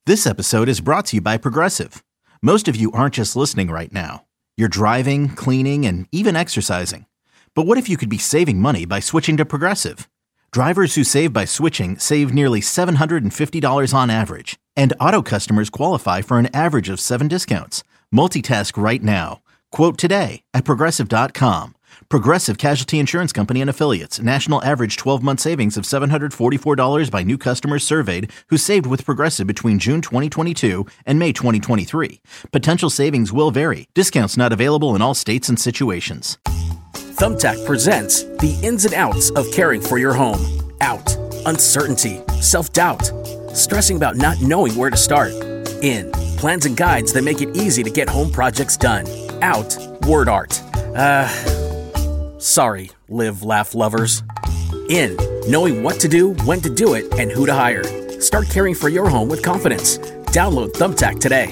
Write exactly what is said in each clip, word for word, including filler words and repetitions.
This episode is brought to you by Progressive. Most of you aren't just listening right now. You're driving, cleaning, and even exercising. But what if you could be saving money by switching to Progressive? Drivers who save by switching save nearly seven hundred fifty dollars on average. And auto customers qualify for an average of seven discounts. Multitask right now. Quote today at Progressive dot com. Progressive Casualty Insurance Company and Affiliates. National average twelve-month savings of seven hundred forty-four dollars by new customers surveyed who saved with Progressive between June twenty twenty-two and May twenty twenty-three. Potential savings will vary. Discounts not available in all states and situations. Thumbtack presents the ins and outs of caring for your home. Out, uncertainty, self-doubt, stressing about not knowing where to start. In, plans and guides that make it easy to get home projects done. Out, word art. Uh... Sorry, live, laugh lovers. In, knowing what to do, when to do it, and who to hire. Start caring for your home with confidence. Download Thumbtack today.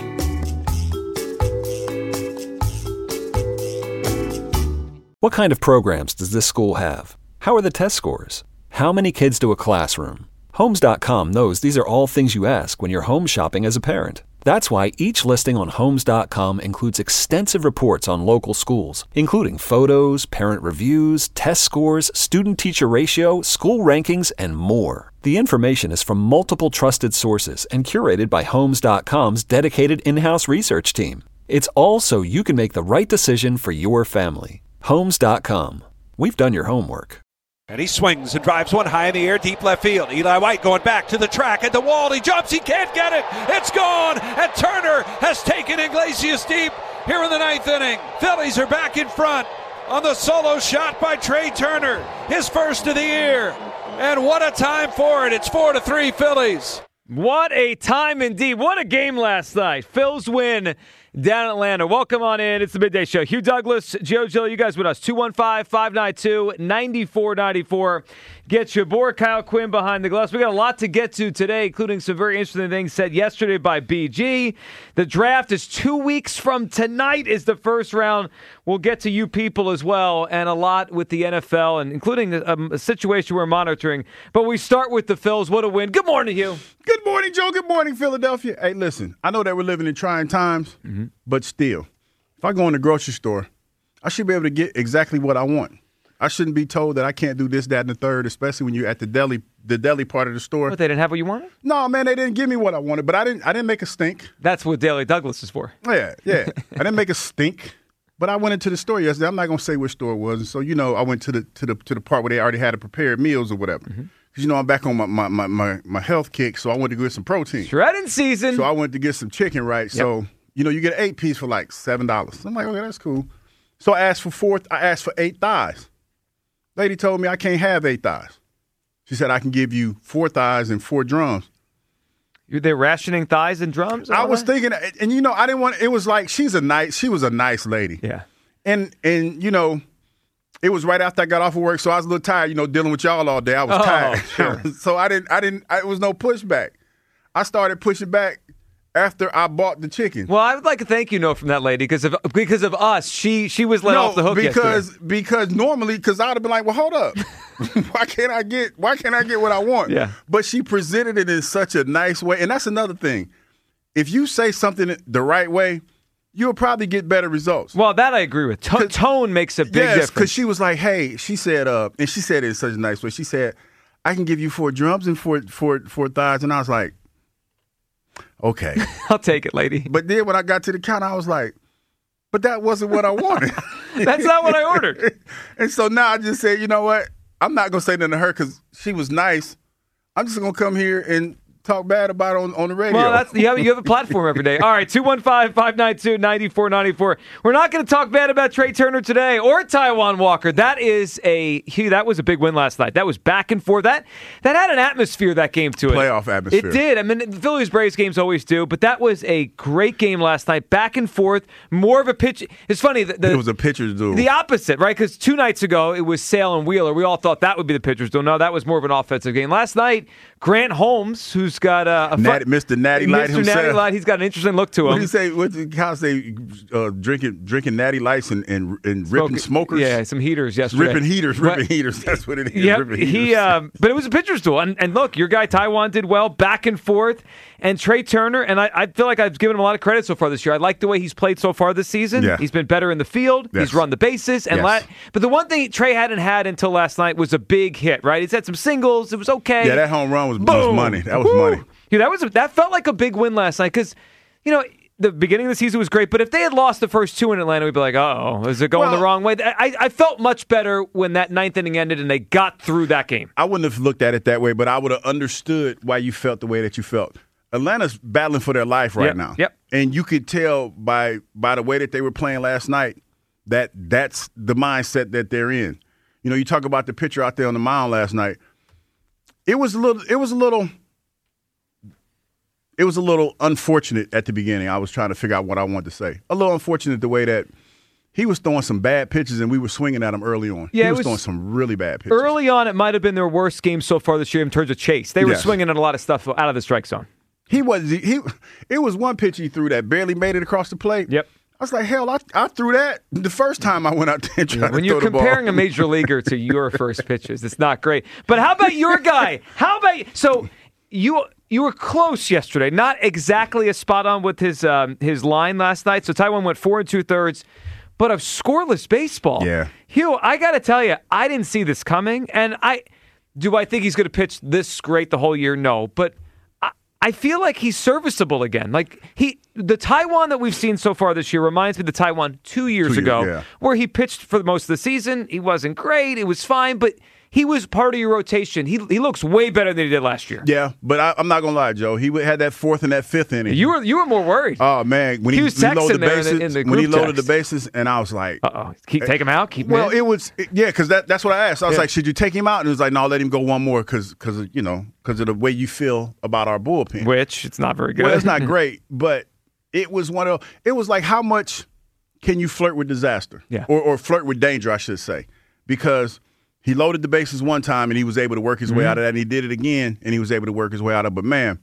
What kind of programs does this school have? How are the test scores? How many kids do a classroom? Homes dot com knows these are all things you ask when you're home shopping as a parent. That's why each listing on Homes dot com includes extensive reports on local schools, including photos, parent reviews, test scores, student-teacher ratio, school rankings, and more. The information is from multiple trusted sources and curated by Homes dot com's dedicated in-house research team. It's all so you can make the right decision for your family. Homes dot com. We've done your homework. And he swings and drives one high in the air, deep left field. Eli White going back to the track at the wall. He jumps. He can't get it. It's gone. And Turner has taken Iglesias deep here in the ninth inning. Phillies are back in front on the solo shot by Trey Turner. His first of the year. And what a time for it. It's four to three Phillies. What a time indeed. What a game last night. Phils win down in Atlanta. Welcome on in. It's the Midday Show. Hugh Douglas, Joe Gill, you guys with us. two one five, five nine two, nine four nine four. Get your boy Kyle Quinn behind the glass. We got a lot to get to today, including some very interesting things said yesterday by B G. The draft is two weeks from tonight is the first round. We'll get to you people as well, and a lot with the N F L, and including a, a situation we're monitoring. But we start with the Phils. What a win. Good morning, Hugh. Good morning, Joe. Good morning, Philadelphia. Hey, listen, I know that we're living in trying times, mm-hmm. but still, if I go in the grocery store, I should be able to get exactly what I want. I shouldn't be told that I can't do this, that, and the third, especially when you're at the deli, the deli part of the store. But they didn't have what you wanted? No, man, they didn't give me what I wanted, but I didn't I didn't make a stink. That's what Daily Douglas is for. Yeah, yeah. I didn't make a stink, but I went into the store yesterday. I'm not going to say which store it was. And so, you know, I went to the to the to the part where they already had the prepared meals or whatever. Because, mm-hmm. you know, I'm back on my, my, my, my, my health kick, so I went to get some protein. Shredding season. So I went to get some chicken, right? Yep. So, you know, you get an eight piece for like seven dollars. I'm like, okay, that's cool. So I asked for four. I asked for eight thighs. Lady told me I can't have eight thighs. She said I can give you four thighs and four drums. They're rationing thighs and drums? I was thinking, and you know, I didn't want. It was like she's a nice. She was a nice lady. Yeah. And and you know, it was right after I got off of work, so I was a little tired. You know, dealing with y'all all day. I was oh, tired. Sure. So I didn't. I didn't. I, it was no pushback. I started pushing back after I bought the chicken. Well, I would like a thank you note from that lady because of because of us. She she was let no, off the hook because yesterday. because normally because I'd have been like, well, hold up, why can't I get why can't I get what I want? Yeah. But she presented it in such a nice way, and that's another thing. If you say something the right way, you'll probably get better results. Well, that I agree with. To- tone makes a big yes, difference. Because she was like, hey, she said, uh, and she said it in such a nice way. She said, I can give you four drums and four four four thighs, and I was like, okay. I'll take it, lady. But then when I got to the counter, I was like, but that wasn't what I wanted. That's not what I ordered. And so now I just said, you know what? I'm not going to say nothing to her because she was nice. I'm just going to come here and talk bad about it on, on the radio. Well, that's you have, you have a platform every day. All right, two one five, five nine two, nine four nine four. We're not going to talk bad about Trey Turner today or Taijuan Walker. That is a that was a big win last night. That was back and forth. That that had an atmosphere, that game to it. Playoff atmosphere. It did. I mean, the Phillies Braves games always do, but that was a great game last night. Back and forth, more of a pitch. It's funny. The, the, it was a pitcher's duel. The opposite, right? Because two nights ago, it was Sale and Wheeler. We all thought that would be the pitcher's duel. No, that was more of an offensive game. Last night, Grant Holmes, who's got a, a Natty, Mister Natty Light Mister himself. Natty Light, he's got an interesting look to him. What do you say? What did Kyle say? Uh, drinking, drinking Natty Lights and, and, and ripping Smoking, smokers. Yeah, some heaters yesterday. Ripping heaters, ripping but, heaters. That's what it is. Yep, ripping he. heaters. Um, but it was a pitcher's duel, and, and look, your guy Taijuan did well, back and forth, and Trey Turner. And I, I feel like I've given him a lot of credit so far this year. I like the way he's played so far this season. Yeah. He's been better in the field. Yes. He's run the bases, and Yes. la- but the one thing Trey hadn't had until last night was a big hit. Right, he's had some singles. It was okay. Yeah, that home run was, was Boom. money. That was Woo. money. Yeah, that was a, that felt like a big win last night because, you know, the beginning of the season was great, but if they had lost the first two in Atlanta, we'd be like, oh, is it going Well, the wrong way? I, I felt much better when that ninth inning ended and they got through that game. I wouldn't have looked at it that way, but I would have understood why you felt the way that you felt. Atlanta's battling for their life right Yep, now. yep. And you could tell by by the way that they were playing last night that that's the mindset that they're in. You know, you talk about the pitcher out there on the mound last night. It was a little it was a little It was a little unfortunate at the beginning. I was trying to figure out what I wanted to say. A little unfortunate the way that he was throwing some bad pitches and we were swinging at him early on. Yeah, he it was, was- throwing some really bad pitches. Early on, it might have been their worst game so far this year in terms of chase. They were Yes. swinging at a lot of stuff out of the strike zone. He was he. It was one pitch he threw that barely made it across the plate. Yep. I was like, hell, I, I threw that the first time I went out there and tried to When throw you're the ball. comparing a major leaguer to your first pitches, it's not great. But how about your guy? How about so you you were close yesterday, not exactly a spot on with his um, his line last night. So Taijuan went four and two thirds, but a scoreless baseball. Yeah. Hugh, I got to tell you, I didn't see this coming, and I do I think he's going to pitch this great the whole year? No, but I, I feel like he's serviceable again. Like he, the Taijuan that we've seen so far this year reminds me of the Taijuan two years Two years, ago, yeah. where he pitched for most of the season. He wasn't great. It was fine, but he was part of your rotation. He he looks way better than he did last year. Yeah, but I, I'm not gonna lie, Joe. He had that fourth and that fifth inning. You were you were more worried. Oh man, when He he, was he loaded texting the there in bases, the- in the when he group loaded text. the bases, and I was like, Uh oh, keep take him out. Keep him well, in? it was yeah, because that, that's what I asked. I was Yeah. like, should you take him out? And it was like, no, let him go one more because because you know because of the way you feel about our bullpen. Which it's not very good. Well, it's not great, but it was one of it was like how much can you flirt with disaster? Yeah. Or, or flirt with danger, I should say, because he loaded the bases one time and he was able to work his Mm-hmm. way out of that, and he did it again and he was able to work his way out of it. But man,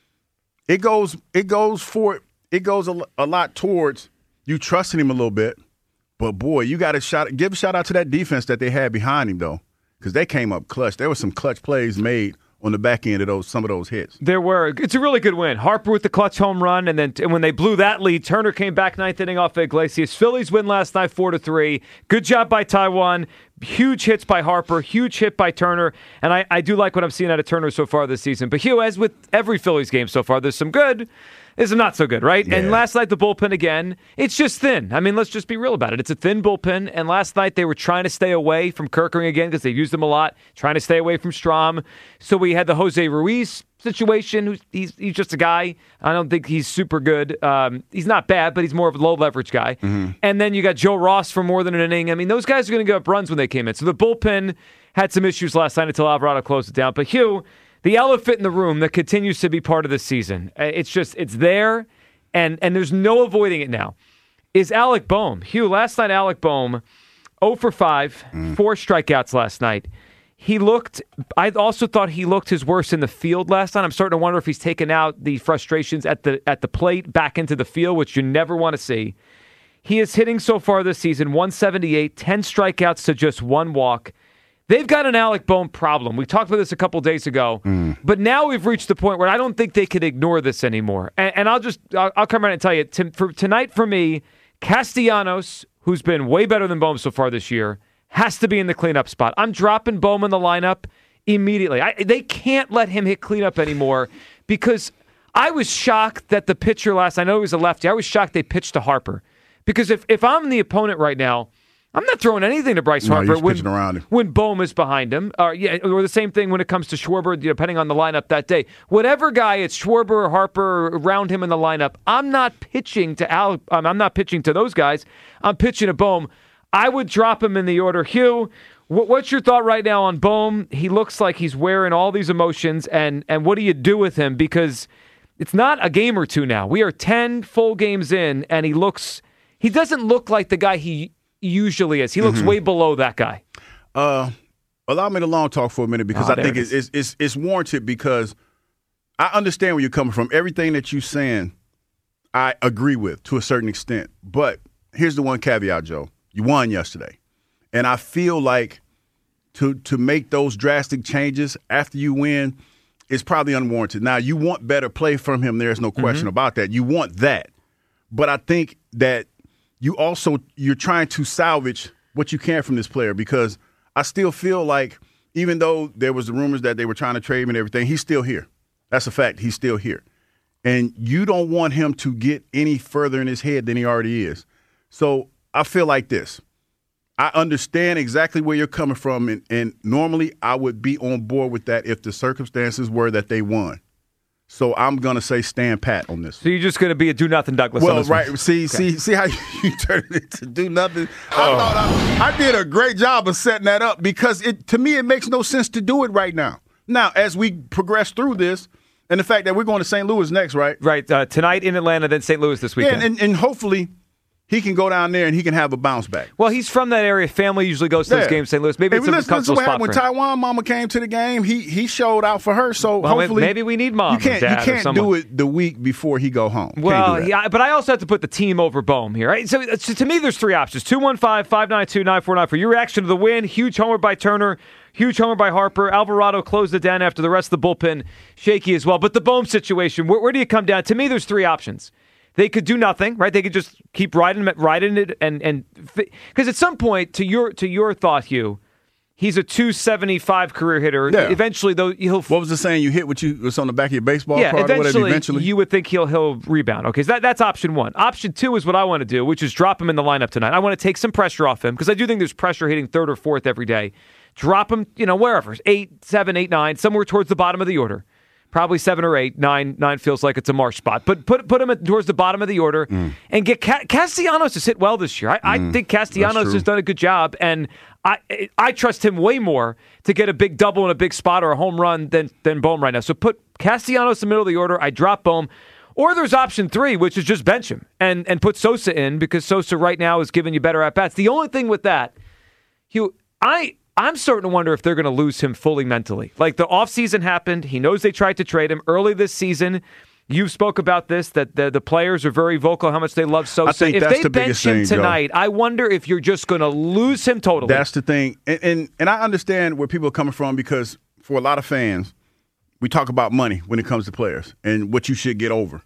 it goes it goes for it goes a, a lot towards you trusting him a little bit. But boy, you got to shout give a shout out to that defense that they had behind him though, because they came up clutch. There were some clutch plays made on the back end of those some of those hits. There were. It's a really good win. Harper with the clutch home run, and then and when they blew that lead, Turner came back ninth inning off Iglesias. Phillies win last night four to three. Good job by Taijuan. Huge hits by Harper. Huge hit by Turner. And I, I do like what I'm seeing out of Turner so far this season. But Hugh, as with every Phillies game so far, there's some good. There's some not so good, right? Yeah. And last night, the bullpen again, it's just thin. I mean, let's just be real about it. It's a thin bullpen. And last night, they were trying to stay away from Kerkering again because they used him a lot, trying to stay away from Strahm. So we had the Jose Ruiz situation. Who's, he's, he's just a guy. I don't think he's super good. Um, he's not bad, but he's more of a low-leverage guy. Mm-hmm. And then you got Joe Ross for more than an inning. I mean, those guys are going to give up runs when they came in. So the bullpen had some issues last night until Alvarado closed it down. But Hugh, the elephant in the room that continues to be part of the season, it's just, it's there. And and there's no avoiding it now, is Alec Boehm. Hugh, last night, Alec Boehm, oh for five, Mm. four strikeouts last night. He looked, I also thought he looked his worst in the field last night. I'm starting to wonder if he's taken out the frustrations at the at the plate back into the field, which you never want to see. He is hitting so far this season, one seventy-eight, ten strikeouts to just one walk. They've got an Alec Boehm problem. We talked about this a couple days ago, Mm. but now we've reached the point where I don't think they could ignore this anymore. And, and I'll just, I'll, I'll come around and tell you, to, for tonight for me, Castellanos, who's been way better than Boehm so far this year, has to be in the cleanup spot. I'm dropping Boehm in the lineup immediately. I, they can't let him hit cleanup anymore because I was shocked that the pitcher last, I know he was a lefty, I was shocked they pitched to Harper. Because if, if I'm the opponent right now, I'm not throwing anything to Bryce No, Harper he's when, pitching around him. when Boehm is behind him. Or, yeah, or the same thing when it comes to Schwarber, depending on the lineup that day. Whatever guy, it's Schwarber or Harper around him in the lineup. I'm not pitching to Al. Um, I'm not pitching to those guys. I'm pitching to Boehm. I would drop him in the order. Hugh, what, what's your thought right now on Boehm? He looks like he's wearing all these emotions, and and what do you do with him? Because it's not a game or two now. We are ten full games in, and he looks. He doesn't look like the guy he usually is. He looks Mm-hmm. way below that guy. Uh, allow me to long talk for a minute because Oh, I there think it it's, it's it's it's warranted because I understand where you're coming from. Everything that you're saying, I agree with to a certain extent. But here's the one caveat, Joe. You won yesterday. And I feel like to to make those drastic changes after you win is probably unwarranted. Now, you want better play from him. There's no question mm-hmm. about that. You want that. But I think that you also you're trying to salvage what you can from this player, because I still feel like even though there was the rumors that they were trying to trade him and everything, he's still here. That's a fact. He's still here. And you don't want him to get any further in his head than he already is. So I feel like this. I understand exactly where you're coming from, and, and normally I would be on board with that if the circumstances were that they won. So I'm going to say stand pat on this. So you're just going to be a do-nothing Douglas well, on this right. one. See, okay. see, see how you turned it into do nothing? Oh. I thought I, I did a great job of setting that up, because it to me it makes no sense to do it right now. Now, as we progress through this, and the fact that we're going to Saint Louis next, right? Right. Uh, tonight in Atlanta, then Saint Louis this weekend. Yeah, and, and hopefully he can go down there and he can have a bounce back. Well, he's from that area. Family usually goes to yeah. those games in Saint Louis. Maybe hey, it's a listen, comfortable listen spot what for happened him. when Taiwan Mama came to the game. He he showed out for her. So well, hopefully, maybe we need mom. You can't or dad you can't or do it the week before he go home. Well, do yeah, but I also have to put the team over Bohm here. Right? So, so to me, there's three options: two one five, five nine two, nine four nine four. Your reaction to the win: huge homer by Turner, huge homer by Harper. Alvarado closed it down after the rest of the bullpen shaky as well. But the Bohm situation, where, where do you come down? To me, there's three options. They could do nothing, right? They could just keep riding, riding it, and and because at some point, to your to your thought, Hugh, he's a two seventy-five career hitter. Yeah. Eventually, though, he'll. What was the saying? You hit what you was on the back of your baseball yeah, card, eventually, or whatever. Eventually, you would think he'll he'll rebound. Okay, so that that's option one. Option two is what I want to do, which is drop him in the lineup tonight. I want to take some pressure off him, because I do think there's pressure hitting third or fourth every day. Drop him, you know, wherever, eight, seven, eight, nine, somewhere towards the bottom of the order. Probably seven or eight. Nine nine feels like it's a Marsh spot. But put put him at, towards the bottom of the order mm. and get Ca- Castellanos has hit well this year. I, mm. I think Castellanos has done a good job, and I I trust him way more to get a big double and a big spot or a home run than than Bohm right now. So put Castellanos in the middle of the order. I drop Bohm. Or there's option three, which is just bench him and, and put Sosa in, because Sosa right now is giving you better at-bats. The only thing with that, Hugh, I... I'm starting to wonder if they're going to lose him fully mentally. Like, the offseason happened. He knows they tried to trade him early this season. You spoke about this, that the, the players are very vocal how much they love Sosa. I think if that's they the bench biggest him thing, tonight, Joe. I wonder if you're just going to lose him totally. That's the thing. And, and and I understand where people are coming from, because for a lot of fans, we talk about money when it comes to players and what you should get over.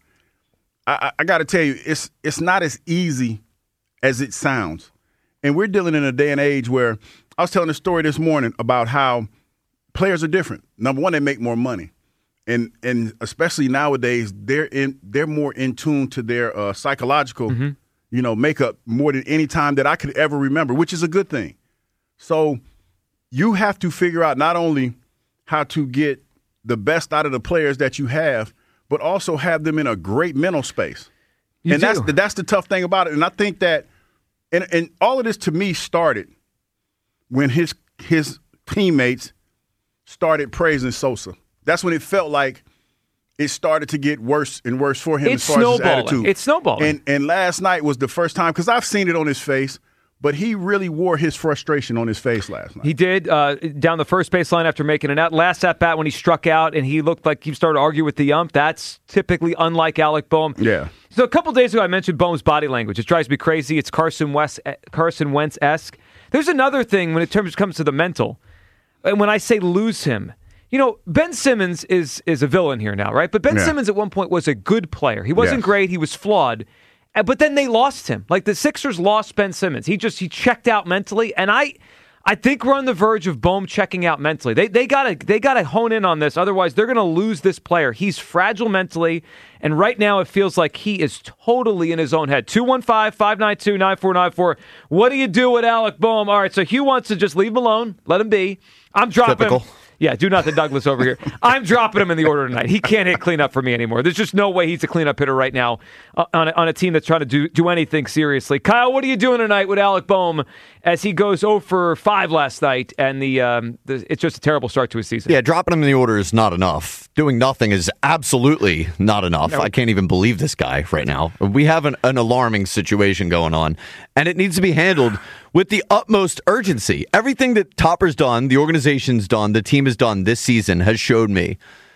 I, I, I got to tell you, it's it's not as easy as it sounds. And we're dealing in a day and age where I was telling a story this morning about how players are different. Number one, they make more money. And and especially nowadays, they're in they're more in tune to their uh, psychological, mm-hmm. you know, makeup more than any time that I could ever remember, which is a good thing. So you have to figure out not only how to get the best out of the players that you have, but also have them in a great mental space. You and do. that's the, that's the tough thing about it. And I think that, and, and all of this to me started when his his teammates started praising Sosa. That's when it felt like it started to get worse and worse for him it's as far as his snowballing. attitude. It's snowballing. And and last night was the first time, because I've seen it on his face, but he really wore his frustration on his face last night. He did, uh, down the first baseline after making an out. Last at-bat when he struck out and he looked like he started to argue with the ump. That's typically unlike Alec Bohm. Yeah. So a couple days ago I mentioned Bohm's body language. It drives me crazy. It's Carson Wentz, Carson Wentz-esque. There's another thing when it terms comes to the mental. And when I say lose him, you know, Ben Simmons is is a villain here now, right? But Ben yeah. Simmons at one point was a good player. He wasn't yes. great. He was flawed. But then they lost him. Like, the Sixers lost Ben Simmons. He just he checked out mentally. And I I think we're on the verge of Bohm checking out mentally. They they gotta they gotta hone in on this. Otherwise, they're gonna lose this player. He's fragile mentally, and right now it feels like he is totally in his own head. two one five, five nine two, nine four nine four. What do you do with Alec Bohm? All right, so Hugh wants to just leave him alone, let him be. I'm dropping Typical. him. Yeah, do nothing Douglas over here. I'm dropping him in the order tonight. He can't hit cleanup for me anymore. There's just no way he's a cleanup hitter right now uh, on, a, on a team that's trying to do, do anything seriously. Kyle, what are you doing tonight with Alec Bohm as he goes oh for five last night, and the, um, the it's just a terrible start to his season? Yeah, dropping him in the order is not enough. Doing nothing is absolutely not enough. No. I can't even believe this guy right now. We have an, an alarming situation going on, and it needs to be handled with the utmost urgency. Everything that Topper's done, the organization's done, the team has done this season has showed me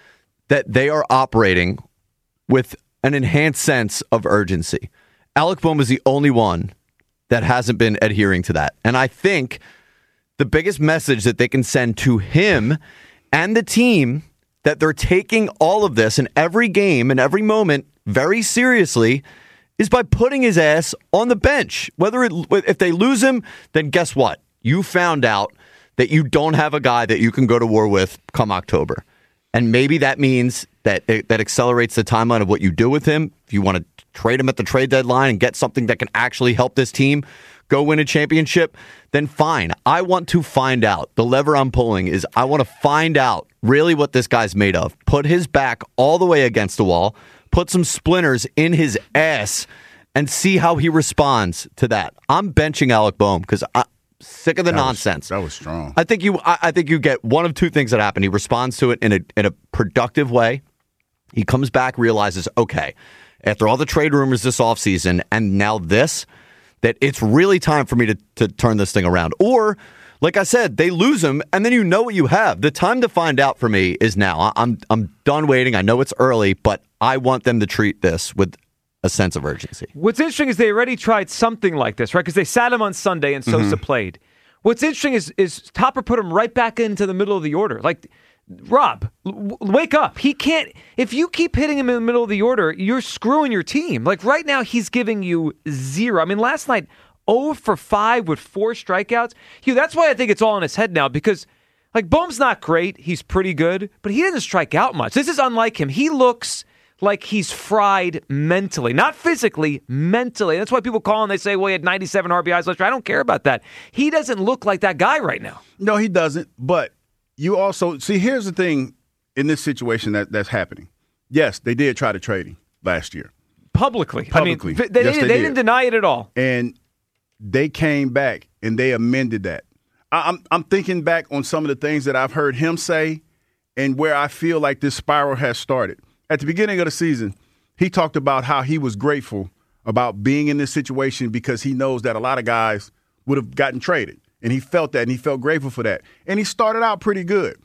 that they are operating with an enhanced sense of urgency. Alec Bohm is the only one that hasn't been adhering to that. And I think the biggest message that they can send to him and the team that they're taking all of this in every game and every moment very seriously is by putting his ass on the bench. Whether it, if they lose him, then guess what? You found out that you don't have a guy that you can go to war with come October. And maybe that means that it, that accelerates the timeline of what you do with him. If you want to trade him at the trade deadline and get something that can actually help this team go win a championship, then fine. I want to find out. The lever I'm pulling is I want to find out really what this guy's made of. Put his back all the way against the wall, put some splinters in his ass, and see how he responds to that. I'm benching Alec Bohm because I'm sick of the that nonsense. Was, that was strong. I think you. I, I think you get one of two things that happen. He responds to it in a in a productive way. He comes back, realizes, okay, after all the trade rumors this offseason, and now this, that it's really time for me to, to turn this thing around. Or, like I said, they lose him, and then you know what you have. The time to find out for me is now. I'm I'm done waiting. I know it's early, but I want them to treat this with a sense of urgency. What's interesting is they already tried something like this, right? Because they sat him on Sunday and Sosa mm-hmm. played. What's interesting is is Topper put him right back into the middle of the order. Like, Rob, w- wake up. He can't, if you keep hitting him in the middle of the order, you're screwing your team. Like right now, he's giving you zero. I mean, last night, oh for five with four strikeouts. Hugh, that's why I think it's all in his head now because, like, Bohm's not great. He's pretty good, but he doesn't strike out much. This is unlike him. He looks like he's fried mentally, not physically, mentally. That's why people call him, they say, well, he had ninety-seven R B Is last year. I don't care about that. He doesn't look like that guy right now. No, he doesn't. But you also, see, here's the thing in this situation that, that's happening. Yes, they did try to trade him last year. Publicly. Publicly. I mean, they, yes, they, they, they did. didn't deny it at all. And they came back and they amended that. I, I'm, I'm thinking back on some of the things that I've heard him say and where I feel like this spiral has started. At the beginning of the season, he talked about how he was grateful about being in this situation because he knows that a lot of guys would have gotten traded. And he felt that, and he felt grateful for that. And he started out pretty good.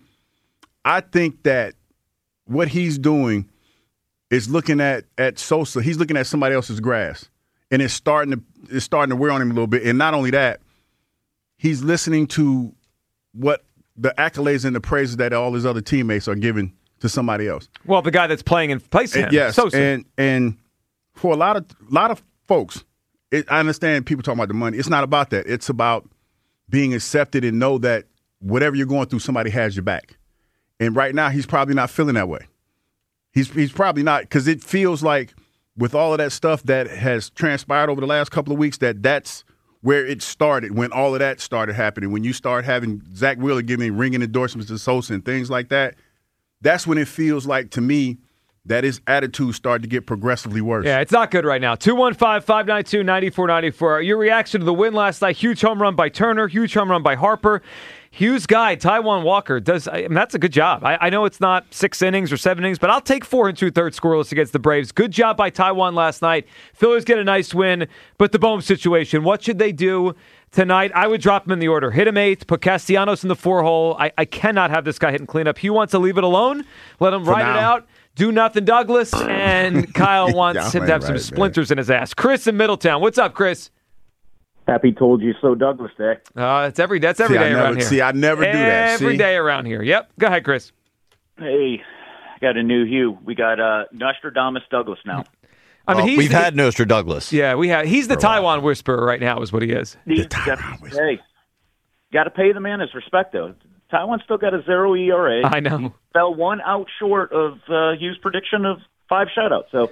I think that what he's doing is looking at, at Sosa. He's looking at somebody else's grass. And it's starting to it's starting to wear on him a little bit. And not only that, he's listening to what the accolades and the praises that all his other teammates are giving to somebody else. Well, the guy that's playing in place of him. Yes, Sosa. and and for a lot of lot of folks, it, I understand people talking about the money. It's not about that. It's about being accepted and know that whatever you're going through, somebody has your back. And right now, he's probably not feeling that way. He's he's probably not, because it feels like with all of that stuff that has transpired over the last couple of weeks, that that's where it started, when all of that started happening. When you start having Zach Wheeler giving ringing endorsements to Sosa and things like that, that's when it feels like, to me, that his attitude started to get progressively worse. Yeah, it's not good right now. two one five, five nine two, nine four nine four. Your reaction to the win last night, huge home run by Turner, huge home run by Harper. Hugh's guy, Taijuan Walker, does. I mean, that's a good job. I, I know it's not six innings or seven innings, but I'll take four and two-thirds scoreless against the Braves. Good job by Taijuan last night. Phillies get a nice win, but the Bohm situation, what should they do tonight? I would drop him in the order. Hit him eighth, put Castellanos in the four-hole. I, I cannot have this guy hitting cleanup. Hugh wants to leave it alone, let him For ride now. it out. Do nothing, Douglas, and Kyle wants Yeah, him to have some right, splinters in his ass. Chris in Middletown. What's up, Chris? Happy told you so, Douglas Day. Uh, it's every that's every See, I day never- around here. see, I never do that. Every See? day around here. Yep. Go ahead, Chris. Hey, got a new Hugh. We got uh, Nostradamus Douglas now. I mean, Well, he's we've the- had Nostra Douglas. Yeah, we have. He's the Taiwan whisperer right now, is what he is. He's got, hey, got to pay the man his respect, though. Taiwan still got a zero E R A. I know. He fell one out short of uh, Hughes' prediction of five shutouts. So,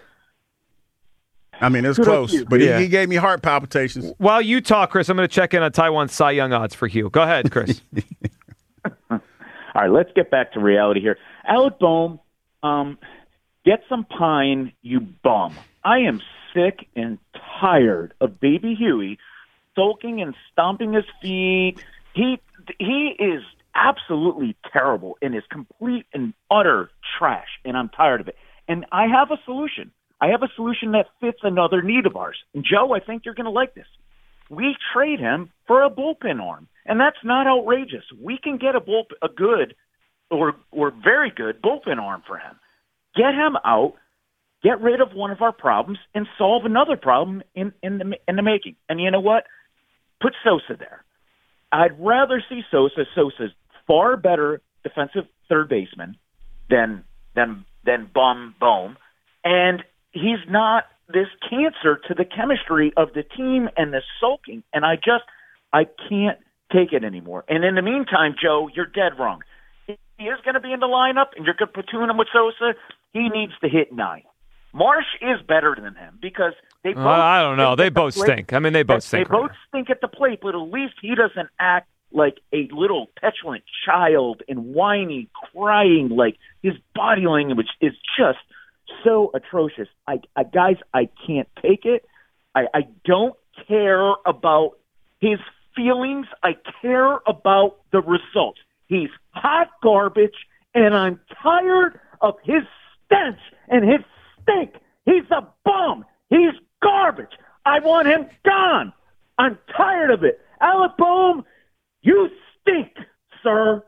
I mean, it was Kudos close, to you. but Yeah. he, he gave me heart palpitations. While you talk, Chris, I'm going to check in on Taiwan's Cy Young odds for Hugh. Go ahead, Chris. all right, let's get back to reality here. Alec Bohm, um, get some pine, you bum. I am sick and tired of Baby Huey sulking and stomping his feet. He he is absolutely terrible and is complete and utter trash, and I'm tired of it. And I have a solution. I have a solution that fits another need of ours. And, Joe, I think you're going to like this. We trade him for a bullpen arm, and that's not outrageous. We can get a bull, a good or or very good bullpen arm for him. get him out, get rid of one of our problems, and solve another problem in, in the in the making. And you know what? Put Sosa there. I'd rather see Sosa. Sosa's far better defensive third baseman than than than Bum Bohm, and he's not this cancer to the chemistry of the team and the sulking. And I just I can't take it anymore. And in the meantime, Joe, you're dead wrong. He is going to be in the lineup, and you're going to platoon him with Sosa. He needs to hit nine. Marsh is better than him because they both. Uh, I don't know. They both stink. I mean, they both stink. They both stink at the plate, but at least he doesn't act like a little petulant child and whiny, crying. Like his body language is just so atrocious. I, I guys, I can't take it. I, I don't care about his feelings. I care about the results. He's hot garbage, and I'm tired of his stench and his stink. He's a bum. He's garbage. I want him gone. I'm tired of it. Alec Bohm, you stink, sir.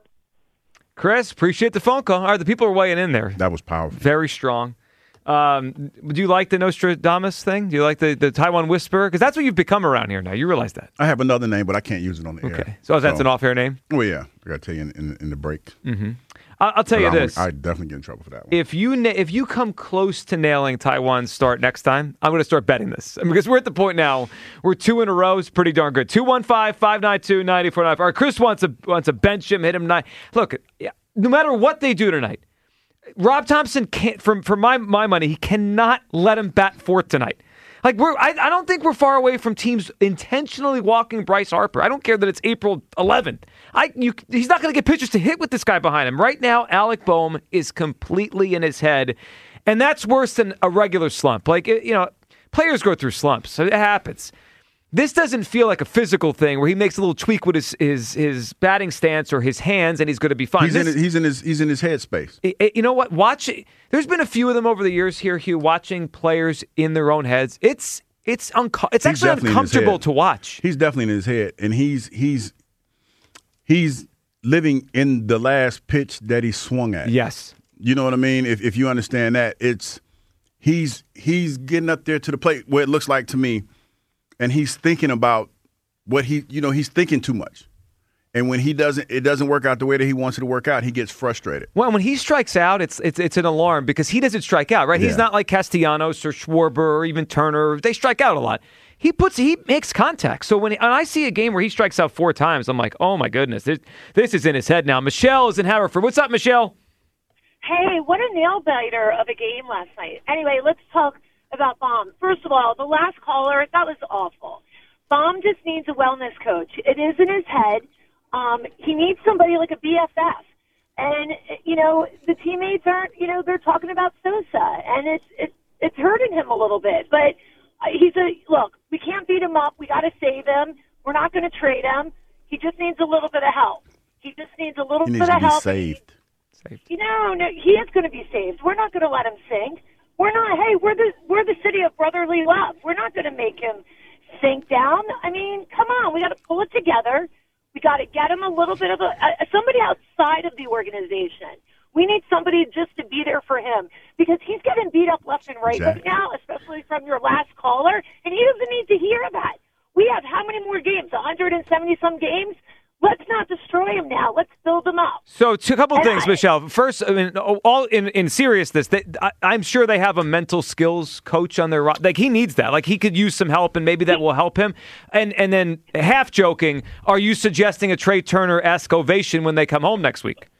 Chris, appreciate the phone call. All right, the people are weighing in there. That was powerful. Very strong. Um, do you like the Nostradamus thing? Do you like the, the Taiwan Whisperer? Because that's what you've become around here now. You realize that. I have another name, but I can't use it on the okay. air. So that's so, an off-air name? Oh, yeah. I got to tell you in, in, in the break. Mm-hmm. I'll, I'll tell you I'm, this. I definitely get in trouble for that one. If you na- if you come close to nailing Taiwan's start next time, I'm going to start betting this. I mean, because we're at the point now, we're two in a row. It's pretty darn good. two one five, five nine two, nine four nine five. All right, Chris wants to, wants to bench him, hit him nine. Look, no matter what they do tonight, Rob Thompson can't, for, for my, my money, he cannot let him bat fourth tonight. Like we're, I, I don't think we're far away from teams intentionally walking Bryce Harper. I don't care that it's April eleventh. I, you, he's not going to get pitchers to hit with this guy behind him. Right now, Alec Bohm is completely in his head, and that's worse than a regular slump. Like, you know, players go through slumps, so it happens. This doesn't feel like a physical thing where he makes a little tweak with his his, his batting stance or his hands, and he's going to be fine. He's, this, in, he's in his he's in his headspace. It, it, you know what? Watch. There's been a few of them over the years here, Hugh, watching players in their own heads. It's it's unco- it's He's actually uncomfortable to watch. He's definitely in his head, and he's he's he's living in the last pitch that he swung at. Yes, you know what I mean. If if you understand that, it's he's he's getting up there to the plate where it looks like to me, and he's thinking about what he you know he's thinking too much. And when he doesn't, it doesn't work out the way that he wants it to work out, he gets frustrated. Well, when he strikes out, it's it's it's an alarm because he doesn't strike out, right? Yeah. He's not like Castellanos or Schwarber or even Turner. They strike out a lot. He puts he makes contact. So when, he, when I see a game where he strikes out four times, I'm like, oh my goodness, this, this is in his head now. Michelle is in Haverford. What's up, Michelle? Hey, what a nail biter of a game last night. Anyway, let's talk about Baum. First of all, the last caller, that was awful. Baum just needs a wellness coach. It is in his head. Um, he needs somebody like a B F F. And, you know, the teammates aren't, you know, they're talking about Sosa. And it's it's, it's hurting him a little bit. But he's a, look, we can't beat him up. We got to save him. We're not going to trade him. He just needs a little bit of help. He just needs a little he bit needs of to be help. saved. Saved. You know, no, he is going to be saved. We're not going to let him sink. We're not, hey, we're the, we're the city of brotherly love. We're not going to make him sink down. I mean, come on. We got to pull it together. We got to get him a little bit of a, a somebody outside of the organization. We need somebody just to be there for him because he's getting beat up left and right Jack. right now, especially from your last caller, and he doesn't need to hear that. We have how many more games? one hundred seventy-some games? Let's not destroy him now. Let's build him up. So, a couple And things, I- Michelle. First, I mean, all in, in seriousness, they, I, I'm sure they have a mental skills coach on their ro- like he needs that. Like he could use some help, and maybe that will help him. And and then half joking, are you suggesting a Trey Turner-esque ovation when they come home next week?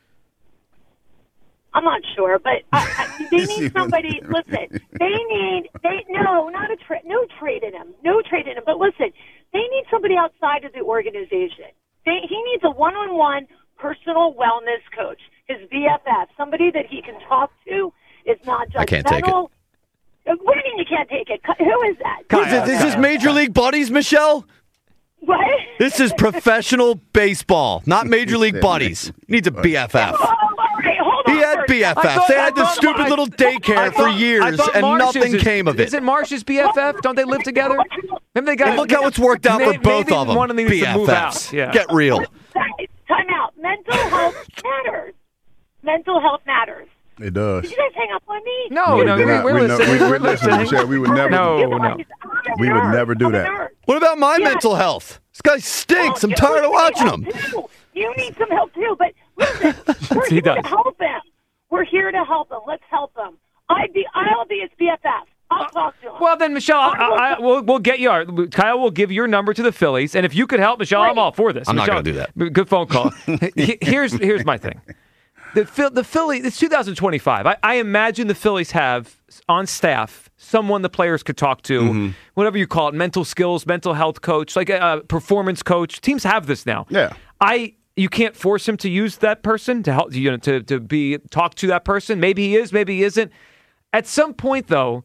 I'm not sure, but I, I, they need somebody. Listen, they need they no, not a tra- no trade in him, no trade in him. But listen, they need somebody outside of the organization. They, he needs a one-on-one personal wellness coach, his B F F, somebody that he can talk to. Is not judgmental. I can't take it. What do you mean you can't take it? Who is that? Kyle, This is Major League Buddies, Michelle. What? This is professional baseball, not Major League Buddies. He needs a B F F. Oh, all right, hold on He had first. B F I Fs. thought- They I had this thought- stupid I- little daycare I for thought- I years, thought and Marsh's nothing is- came of it. Isn't Marsh's B F F? Don't they live together? Maybe they got. And look how it's worked out for Maybe- both maybe of them. One of them needs to move out. B F Fs. Yeah. Get real. Time out. Mental health matters. Mental health matters. It does. Did you guys hang up on me? No, we no, did we're, not. we're We know- listening. we- we're we're listening, listening. Michelle. We would never- No, You no. guys, I'm a We would nerd. never do I'm a that. nerd. What about my Yeah. mental health? This guy stinks. Oh, I'm you tired of need watching help him. too. You need some help too. But listen, we're he here does. to help him. We're here to help him. Let's help him. I'd be, I'll be his B F F. I'll talk to him. Well, then, Michelle, I, I, I, we'll, we'll get you. Our, Kyle will give your number to the Phillies, and if you could help, Michelle, I'm Great. all for this. I'm not Michelle, gonna do that. Good phone call. He- here's here's my thing. The Phil, the Philly. It's two thousand twenty-five. I, I imagine the Phillies have on staff someone the players could talk to, Mm-hmm. whatever you call it, mental skills, mental health coach, like a, a performance coach. Teams have this now. Yeah. I. You can't force him to use that person to help you know to to be talk to that person. Maybe he is, maybe he isn't. At some point, though,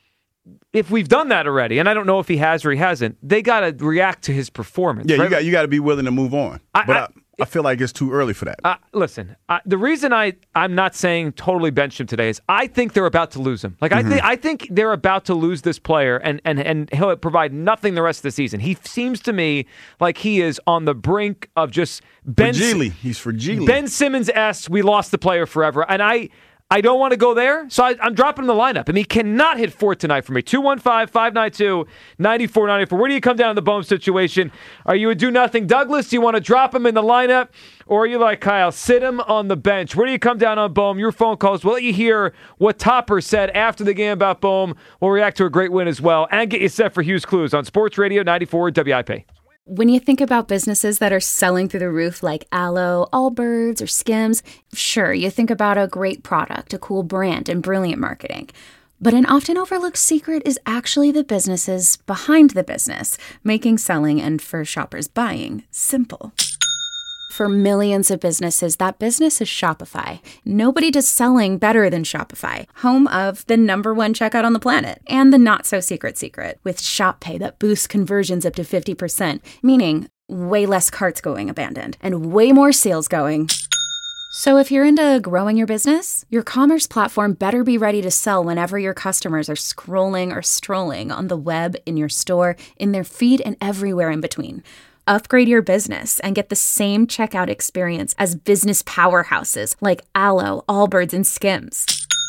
if we've done that already, and I don't know if he has or he hasn't, they got to react to his performance. Yeah, right? you got you got to be willing to move on. I- but I- I, I, feel like it's too early for that. Uh, listen, uh, the reason I I'm not saying totally bench him today is I think they're about to lose him. Like Mm-hmm. I think I think they're about to lose this player, and and and he'll provide nothing the rest of the season. He seems to me like he is on the brink of just Ben. fragile. He's fragile. Ben Simmons-esque, we lost the player forever. And I I don't want to go there, so I, I'm dropping the lineup. I mean, he cannot hit four tonight for me. two one five, five nine two, nine four nine four. Where do you come down in the Bohm situation? Are you a do-nothing Douglas? Do you want to drop him in the lineup? Or are you like Kyle, sit him on the bench? Where do you come down on Bohm? Your phone calls. We'll let you hear what Topper said after the game about Bohm. We'll react to a great win as well and get you set for Hughes Clues on Sports Radio ninety-four W I P. When you think about businesses that are selling through the roof like Aloe, Allbirds, or Skims, sure, you think about a great product, a cool brand, and brilliant marketing. But an often overlooked secret is actually the businesses behind the business, making selling and, for shoppers, buying simple. For millions of businesses, that business is Shopify. Nobody does selling better than Shopify, home of the number one checkout on the planet and the not-so-secret secret with Shop Pay that boosts conversions up to fifty percent, meaning way less carts going abandoned and way more sales going. So if you're into growing your business, your commerce platform better be ready to sell whenever your customers are scrolling or strolling on the web, in your store, in their feed, and everywhere in between. Upgrade your business and get the same checkout experience as business powerhouses like Aloe, Allbirds, and Skims.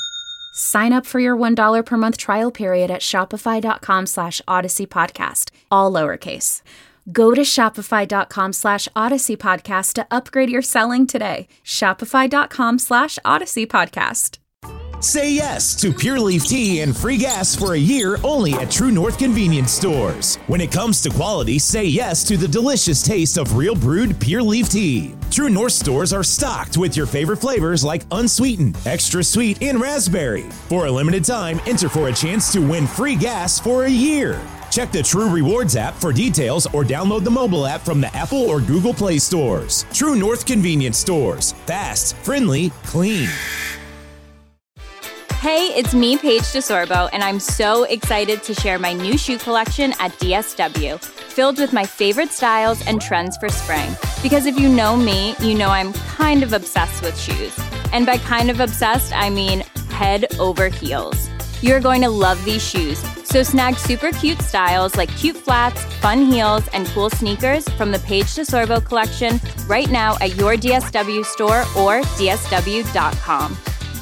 Sign up for your one dollar per month trial period at shopify.com slash Odyssey Podcast, all lowercase. Go to shopify.com slash Odyssey Podcast to upgrade your selling today. Shopify.com slash Odyssey Podcast. Say yes to Pure Leaf Tea and free gas for a year only at True North Convenience Stores. When it comes to quality, say yes to the delicious taste of real brewed Pure Leaf Tea. True North stores are stocked with your favorite flavors like unsweetened, extra sweet, and raspberry. For a limited time, enter for a chance to win free gas for a year. Check the True Rewards app for details or download the mobile app from the Apple or Google Play stores. True North Convenience Stores. Fast, friendly, clean. Hey, it's me, Paige DeSorbo, and I'm so excited to share my new shoe collection at D S W, filled with my favorite styles and trends for spring. Because if you know me, you know I'm kind of obsessed with shoes. And by kind of obsessed, I mean head over heels. You're going to love these shoes, so snag super cute styles like cute flats, fun heels, and cool sneakers from the Paige DeSorbo collection right now at your D S W store or D S W dot com.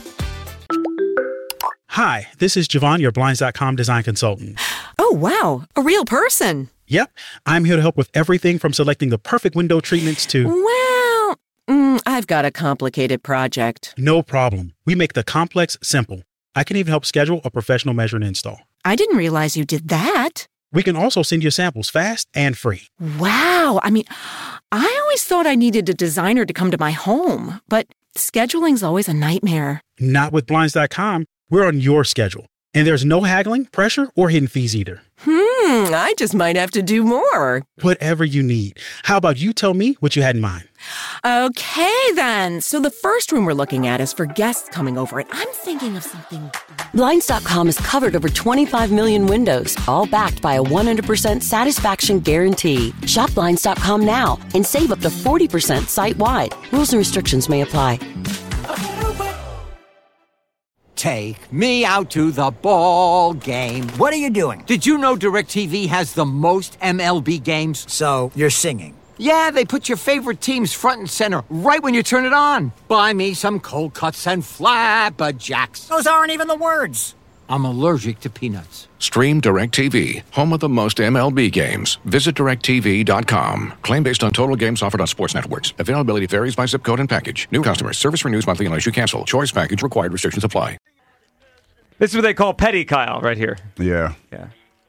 Hi, this is Javon, your Blinds dot com design consultant. Oh, wow. A real person. Yep. I'm here to help with everything from selecting the perfect window treatments to... Well, mm, I've got a complicated project. No problem. We make the complex simple. I can even help schedule a professional measure and install. I didn't realize you did that. We can also send you samples fast and free. Wow. I mean, I always thought I needed a designer to come to my home, but scheduling's always a nightmare. Not with Blinds dot com. We're on your schedule. And there's no haggling, pressure, or hidden fees either. Hmm, I just might have to do more. Whatever you need. How about you tell me what you had in mind? Okay, then. So the first room we're looking at is for guests coming over, and I'm thinking of something... Blinds dot com has covered over twenty-five million windows, all backed by a one hundred percent satisfaction guarantee. Shop Blinds dot com now and save up to forty percent site-wide. Rules and restrictions may apply. Take me out to the ball game. What are you doing? Did you know DirecTV has the most M L B games? So, you're singing. Yeah, they put your favorite teams front and center right when you turn it on. Buy me some cold cuts and flapjacks. Those aren't even the words. I'm allergic to peanuts. Stream DirecTV, home of the most M L B games. Visit direct T V dot com. Claim based on total games offered on sports networks. Availability varies by zip code and package. New customers. Service renews monthly unless you cancel. Choice package required. Restrictions apply. This is what they call petty Kyle right here. Yeah. Yeah.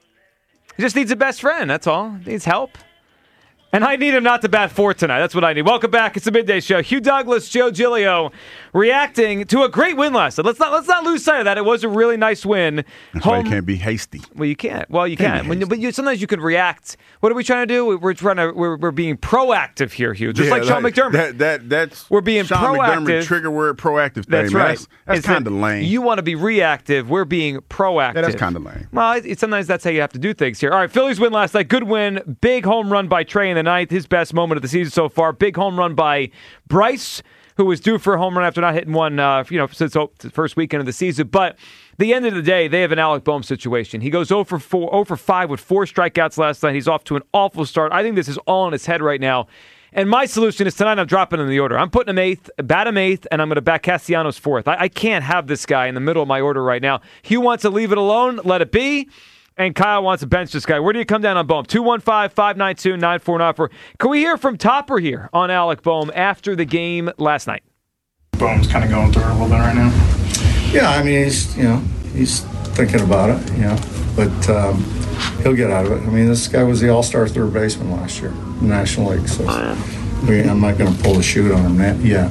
He just needs a best friend, that's all. He needs help. And I need him not to bat fourth tonight. That's what I need. Welcome back. It's the Midday Show. Hugh Douglas, Joe Giglio, reacting to a great win last night. Let's not let's not lose sight of that. It was a really nice win. That's Home, why you can't be hasty. Well, you can't. Well, you can. When, but you, sometimes you could react. What are we trying to do? We're trying to. We're, we're being proactive here, Hugh. Just Yeah, like Sean like, McDermott. That, that that's we're being Sean proactive. McDermott trigger word proactive thing. That's man. right. That's, that's It's that kind of lame. You want to be reactive. We're being proactive. Yeah, that's kind of lame. Well, it, it, sometimes that's how you have to do things here. All right, Phillies win last night. Good win. Big home run by Trey in the ninth. His best moment of the season so far. Big home run by Bryce, who was due for a home run after not hitting one, uh, you know, since the first weekend of the season. But the end of the day, they have an Alec Bohm situation. He goes oh for four, oh for five with four strikeouts last night. He's off to an awful start. I think this is all in his head right now. And my solution is tonight I'm dropping him in the order. I'm putting him eighth, bat him eighth, and I'm going to bat Castellanos fourth. I, I can't have this guy in the middle of my order right now. Hugh wants to leave it alone, let it be. And Kyle wants to bench this guy. Where do you come down on Bohm? two one five, five nine two, nine four nine four. Can we hear from Topper here on Alec Bohm after the game last night? Bohm's kind of going through it a little bit right now. Yeah, I mean, he's, you know, he's thinking about it, you know, but um, he'll get out of it. I mean, this guy was the all-star third baseman last year in the National League, so we, I'm not going to pull the shoot on him that yet,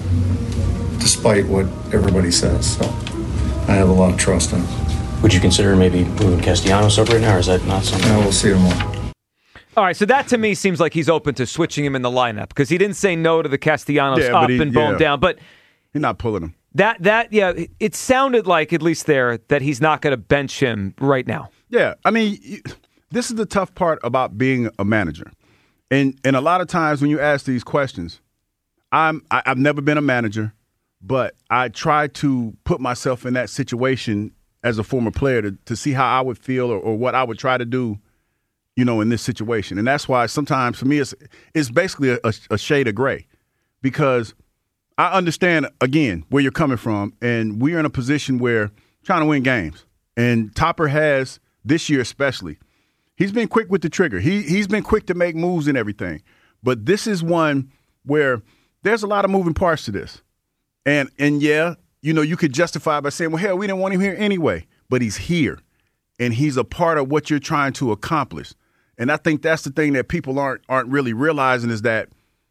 despite what everybody says. So I have a lot of trust in him. Would you consider maybe moving Castellanos up right now, or is that not something? Yeah, we'll see tomorrow. All right, so that to me seems like he's open to switching him in the lineup because he didn't say no to the Castellanos Yeah, up but he- and Bohm yeah. down. But He's not pulling him. that, that yeah, it sounded like, at least there, that he's not going to bench him right now. Yeah, I mean, you- this is the tough part about being a manager, and and a lot of times when you ask these questions, I'm I, I've never been a manager, but I try to put myself in that situation as a former player to, to see how I would feel or, or what I would try to do, you know, in this situation. And that's why sometimes for me it's it's basically a, a, a shade of gray, because I understand, again, where you're coming from, and we're in a position where trying to win games. And Topper has, this year especially, he's been quick with the trigger. He, he's been quick to make moves and everything. But this is one where there's a lot of moving parts to this. And, and yeah, you know, you could justify by saying, well, hell, we didn't want him here anyway. But he's here, and he's a part of what you're trying to accomplish. And I think that's the thing that people aren't aren't really realizing is that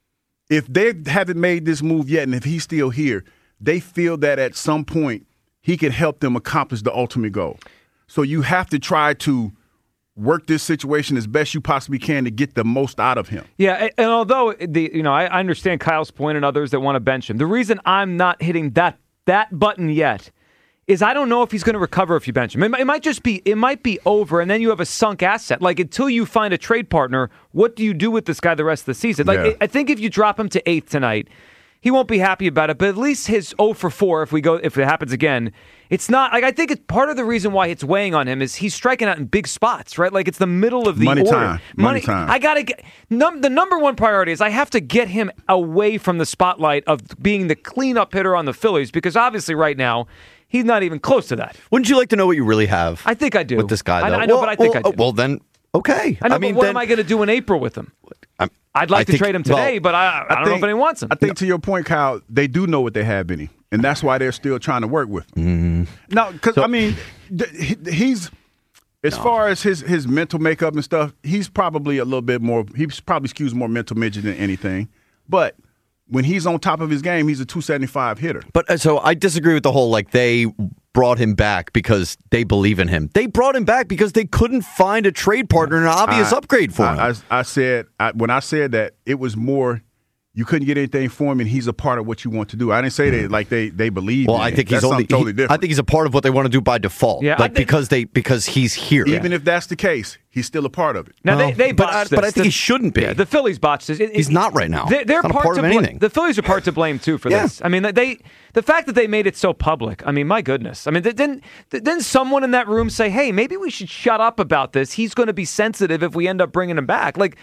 if they haven't made this move yet and if he's still here, they feel that at some point he can help them accomplish the ultimate goal. So you have to try to work this situation as best you possibly can to get the most out of him. Yeah, and, and although the you know I I understand Kyle's point and others that want to bench him, the reason I'm not hitting that that button yet is I don't know if he's going to recover if you bench him. It, might- it might just be it might be over, and then you have a sunk asset. Like until you find a trade partner, what do you do with this guy the rest of the season? Like Yeah. I I think if you drop him to eighth tonight, he won't be happy about it. But at least his oh for four, if we go if it happens again, it's not like I think it's part of the reason why it's weighing on him is he's striking out in big spots, right? Like it's the middle of the Money order. time. Money time. I gotta get num, the number one priority is I have to get him away from the spotlight of being the cleanup hitter on the Phillies because obviously right now he's not even close to that. Wouldn't you like to know what you really have? I think I do with this guy. I, Though? I know, well, but I think well, I do. Well, then okay. I know, I mean, but what then, am I going to do in April with him? I'm, I'd like I to think- trade him today, well, but I, I don't know if anyone wants him. I think to your point, Kyle, they do know what they have in him, and that's why they're still trying to work with him. Mm-hmm. No, because I mean, th- he- he's as far as his his mental makeup and stuff, he's probably a little bit more. He probably skews more mental midget than anything. But when he's on top of his game, he's a two seventy-five hitter. But uh, so I disagree with the whole like they brought him back because they believe in him. They brought him back because they couldn't find a trade partner, an obvious I- upgrade for him. I, I, I said I, when I said that it was more. You couldn't get anything for him, and he's a part of what you want to do. I didn't say that like they they believe. well, in I him. think he's That's only. something totally he- different. I think he's a part of what they want to do by default. Yeah, I like think- because they because he's here. Even if that's the case, he's still a part of it. Now they they but botched I, this. but I think The- he shouldn't be. Yeah, the Phillies botched this. It- it- He's not right now. They're, they're Not a part part to of blame. anything. The Phillies are part to blame too for Yeah. this. I mean, they the fact that they made it so public. I mean, my goodness. I mean, didn't didn't someone in that room say, "Hey, maybe we should shut up about this. He's going to be sensitive if we end up bringing him back." Like.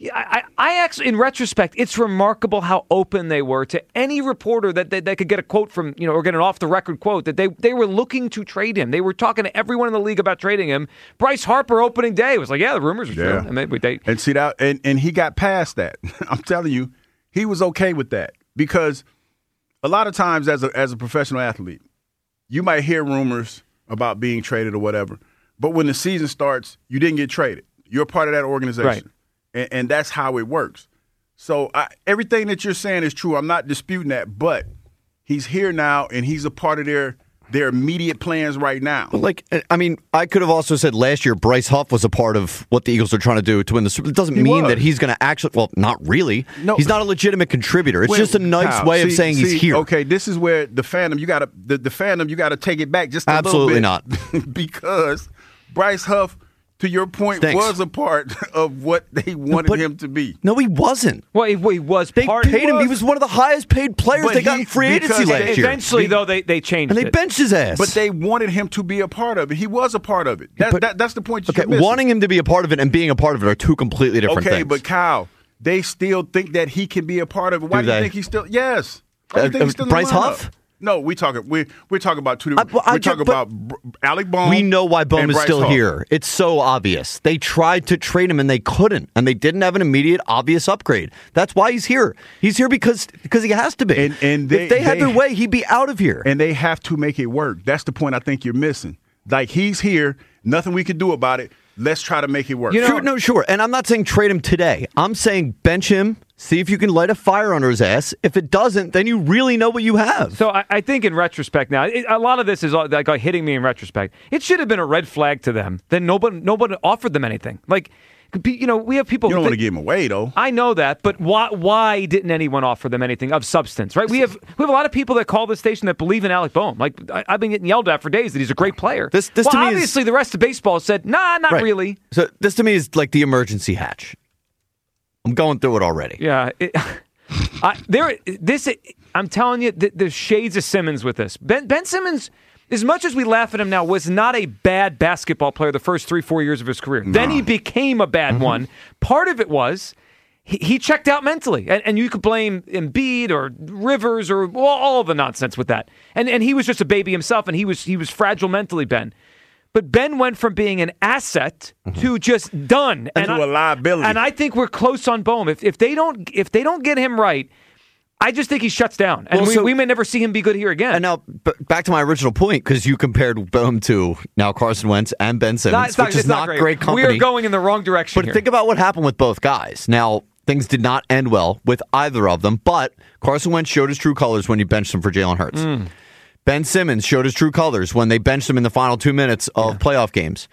I, I actually, in retrospect, it's remarkable how open they were to any reporter that they, they could get a quote from, you know, or get an off-the-record quote that they, they were looking to trade him. They were talking to everyone in the league about trading him. Bryce Harper opening day was like, yeah, the rumors are yeah. true. And, they, they, and see that, and, and he got past that. I'm telling you, he was okay with that because a lot of times as a as a professional athlete, you might hear rumors about being traded or whatever, but when the season starts, you didn't get traded. You're a part of that organization. Right. And, and that's how it works. So I, everything that you're saying is true. I'm not disputing that, but he's here now, and he's a part of their their immediate plans right now. But like, I mean, I could have also said last year Bryce Huff was a part of what the Eagles are trying to do to win the Super Bowl. It doesn't He mean was. that he's going to actually, well, not really. No. He's not a legitimate contributor. It's Wait, just a nice Kyle, way see, of saying see, he's here. Okay, this is where the fandom, you got to the, the fandom, you got to take it back just a Absolutely little bit. Absolutely not. Because Bryce Huff, to your point, Stinks. was a part of what they wanted but- him to be. No, he wasn't. well, he, he was They part paid him. He was one of the highest paid players But they got he- in free agency because last they- year. Eventually, though, they, they changed And they it. benched his ass. But they wanted him to be a part of it. He was a part of it. That, But- that, that's the point okay, you're missing. wanting him to be a part of it and being a part of it are two completely different okay, things. but Kyle, they still think that he can be a part of it. Why Do do, you they? think he's still? Yes. Why do you Uh, think uh, he's still in Bryce the lineup? Huff? No, we talking. We we're talking about two different. I- well, I we're get- talking but- about Br- Alec Bohm. We know why Bohm and is Bryce still Huff. here. It's so obvious. They tried to trade him and they couldn't, and they didn't have an immediate obvious upgrade. That's why he's here. He's here because because he has to be. And, and they, if they had they- their way, he'd be out of here. And they have to make it work. That's the point I think you're missing. Like he's here, nothing we can do about it. Let's try to make it work. You know, sure, no, sure. And I'm not saying trade him today. I'm saying bench him, see if you can light a fire under his ass. If it doesn't, then you really know what you have. So I, I think in retrospect now, it, a lot of this is all, like hitting me in retrospect. It should have been a red flag to them. Then nobody, nobody offered them anything. Like, you know, we have people. You don't who want to think- give him away, though. I know that, but why? Why didn't anyone offer them anything of substance? Right? We have we have a lot of people that call this station that believe in Alec Bohm. Like I, I've been getting yelled at for days that he's a great player. This, this well, to me is- obviously the rest of baseball said, nah, not Right. really. So this to me is like the emergency hatch. I'm going through it already. Yeah, it, I, there. This I'm telling you, th- there's shades of Simmons with this. Ben Ben Simmons, as much as we laugh at him now, was not a bad basketball player the first three four years of his career. Then he became a bad Mm-hmm. one. Part of it was. He, he checked out mentally, and, and you could blame Embiid or Rivers or all, all of the nonsense with that. And and he was just a baby himself, and he was he was fragile mentally, Ben. But Ben went from being an asset to just done, And to I, a liability. And I think we're close on Bohm. If if they don't if they don't get him right, I just think he shuts down, and Well, we, so- we may never see him be good here again. And now, b- back to my original point, because you compared Bohm to now Carson Wentz and Ben Simmons, Not- it's not- which is it's not not great. great company. We are going in the wrong direction But here. think about what happened with both guys. Now, things did not end well with either of them, but Carson Wentz showed his true colors when you benched him for Jalen Hurts. Mm. Ben Simmons showed his true colors when they benched him in the final two minutes of playoff games.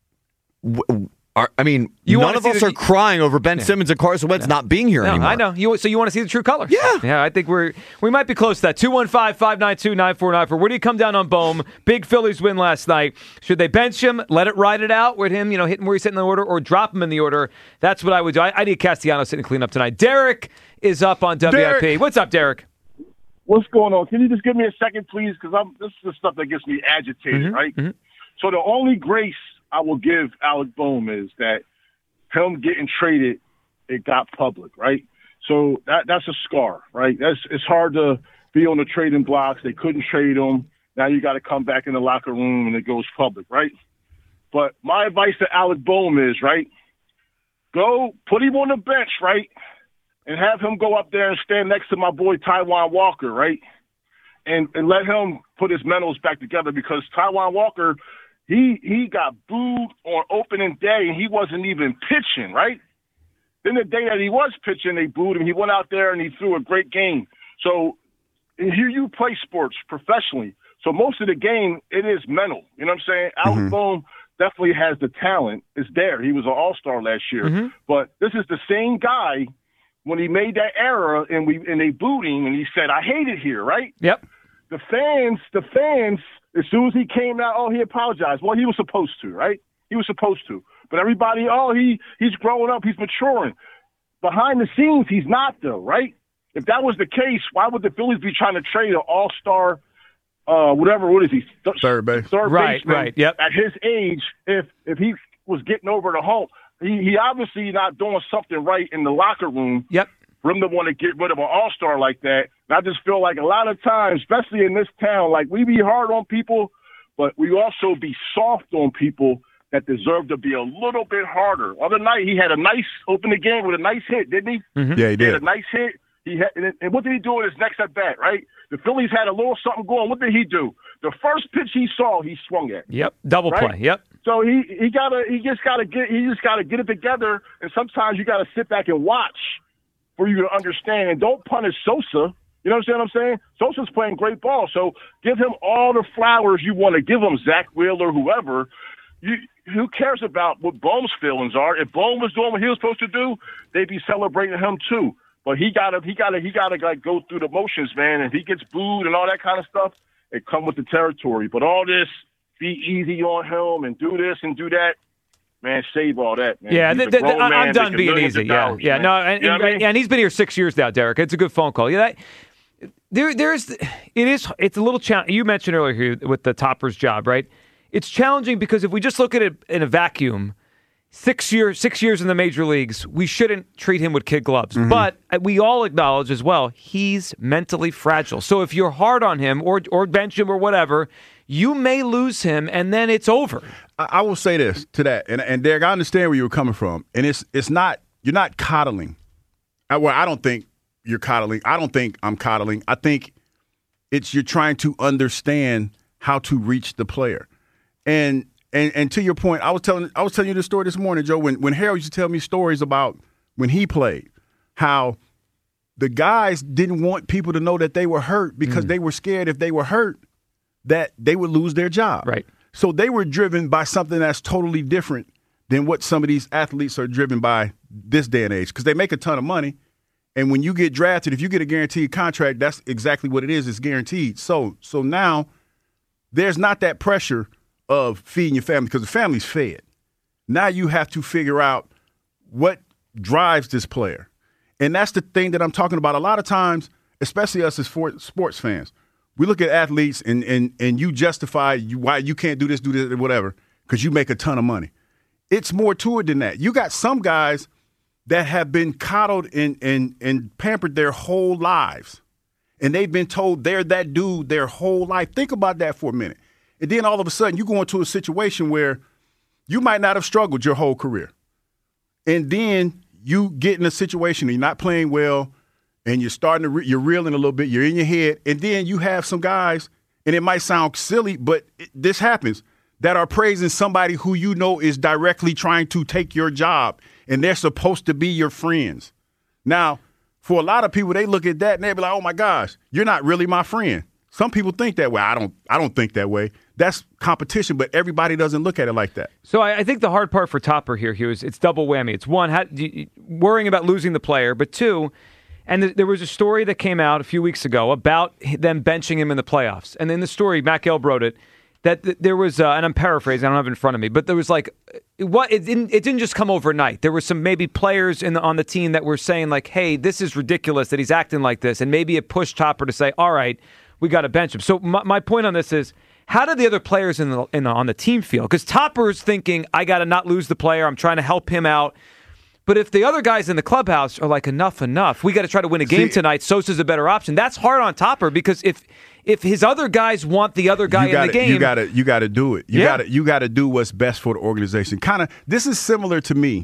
W- are- I mean, You none wanna of see us the- are crying over Ben Yeah. Simmons and Carson Wentz not being here No, anymore. I know. You, so you want to see the true colors? Yeah. Yeah, I think we're we might be close to that. two one five, five nine two, nine four nine four. Where do you come down on Bohm? Big Phillies win last night. Should they bench him, let it ride it out with him, you know, hitting where he's sitting in the order, or drop him in the order? That's what I would do. I, I need Castellanos sitting clean up tonight. Derek is up on W I P. Derek. What's up, Derek? What's going on? Can you just give me a second, please? Because I'm this is the stuff that gets me agitated, Mm-hmm. right? So the only grace I will give Alec Bohm is that him getting traded, it got public, right? So that that's a scar, right? That's it's hard to be on the trading blocks. They couldn't trade him. Now you got to come back in the locker room and it goes public, right? But my advice to Alec Bohm is, right, go put him on the bench, right, and have him go up there and stand next to my boy Taiwan Walker, right, and and let him put his mentals back together because Taiwan Walker, he he got booed on opening day and he wasn't even pitching, right? Then the day that he was pitching, they booed him. He went out there and he threw a great game. So and here you play sports professionally. So most of the game, it is mental. You know what I'm saying? Mm-hmm. Alec Bohm definitely has the talent. It's there. He was an all-star last year. Mm-hmm. But this is the same guy when he made that error and we and they booed him and he said, I hate it here, right? Yep. The fans, the fans, as soon as he came out, oh, he apologized. Well, he was supposed to, right? He was supposed to. But everybody, oh, he he's growing up, he's maturing. Behind the scenes, he's not, though, right? If that was the case, why would the Phillies be trying to trade an all-star, uh, whatever, what is he? Th- Third base. Third Right, baseman right, yep. at his age, if if he was getting over the hump, he, he obviously not doing something right in the locker room. Yep. For him to want to get rid of an all-star like that. And I just feel like a lot of times, especially in this town, like we be hard on people, but we also be soft on people that deserve to be a little bit harder. Other night, he had a nice open the game with a nice hit, didn't he? Mm-hmm. Yeah, he did. He had a nice hit. He had, and what did he do in his next at bat? Right, the Phillies had a little something going. What did he do? The first pitch he saw, he swung at. Yep, double right? play. Yep. So he he gotta he just gotta get he just gotta get it together. And sometimes you gotta sit back and watch for you to understand. And don't punish Sosa. You know what I'm saying? Sosa's playing great ball, so give him all the flowers you want to give him, Zach Wheeler, whoever. You, who cares about what Bohm's feelings are? If Bohm was doing what he was supposed to do, they'd be celebrating him too. But he gotta, he gotta, he gotta like go through the motions, man. And if he gets booed and all that kind of stuff, it come with the territory. But all this, be easy on him and do this and do that. Man, save all that, man. Yeah, the, the, the, I'm done being easy. Yeah, dollars, yeah, man. no, and, you know and, I mean? and he's been here six years now, Derek. It's a good phone call. Yeah, that, there, there's, it is, it's a little challenge. You mentioned earlier here with the Topper's job, right? It's challenging because if we just look at it in a vacuum, six years, six years in the major leagues, we shouldn't treat him with kid gloves. Mm-hmm. But we all acknowledge as well, he's mentally fragile. So if you're hard on him or or bench him or whatever, you may lose him, and then it's over. I will say this to that, and, and Derek, I understand where you were coming from, and it's it's not you're not coddling. I, well, I don't think you're coddling. I don't think I'm coddling. I think it's you're trying to understand how to reach the player, and and and to your point, I was telling I was telling you this story this morning, Joe. When when Harold used to tell me stories about when he played, how the guys didn't want people to know that they were hurt because mm. they were scared if they were hurt that they would lose their job. Right. So they were driven by something that's totally different than what some of these athletes are driven by this day and age, because they make a ton of money. And when you get drafted, if you get a guaranteed contract, that's exactly what it is. It's guaranteed. So so now there's not that pressure of feeding your family because the family's fed. Now you have to figure out what drives this player. And that's the thing that I'm talking about. A lot of times, especially us as sports fans, we look at athletes and and and you justify you, why you can't do this, do this, whatever, because you make a ton of money. It's more to it than that. You got some guys that have been coddled and and and pampered their whole lives, and they've been told they're that dude their whole life. Think about that for a minute. And then all of a sudden you go into a situation where you might not have struggled your whole career, and then you get in a situation and you're not playing well. And you're starting to, re- you're reeling a little bit, you're in your head, and then you have some guys, and it might sound silly, but it, this happens, that are praising somebody who you know is directly trying to take your job, and they're supposed to be your friends. Now, for a lot of people, they look at that and they be like, oh my gosh, you're not really my friend. Some people think that way. I don't I don't think that way. That's competition, but everybody doesn't look at it like that. So I, I think the hard part for Topper here, Hugh, is it's double whammy. It's one, how, you, worrying about losing the player, but two, and th- there was a story that came out a few weeks ago about them benching him in the playoffs. And in the story, Matt Gelb wrote it, that th- there was, uh, and I'm paraphrasing, I don't have it in front of me, but there was like, what it didn't, it didn't just come overnight. There were some maybe players in the, on the team that were saying like, hey, this is ridiculous that he's acting like this. And maybe it pushed Topper to say, all right, we got to bench him. So my, my point on this is, how do the other players in the, in the, on the team feel? Because Topper's thinking, I got to not lose the player. I'm trying to help him out. But if the other guys in the clubhouse are like, enough, enough, we got to try to win a game See, tonight, Sosa's a better option. That's hard on Topper because if if his other guys want the other guy gotta, in the game, you got to you got to do it. You yeah. got to you got to do what's best for the organization. Kind of, this is similar to me,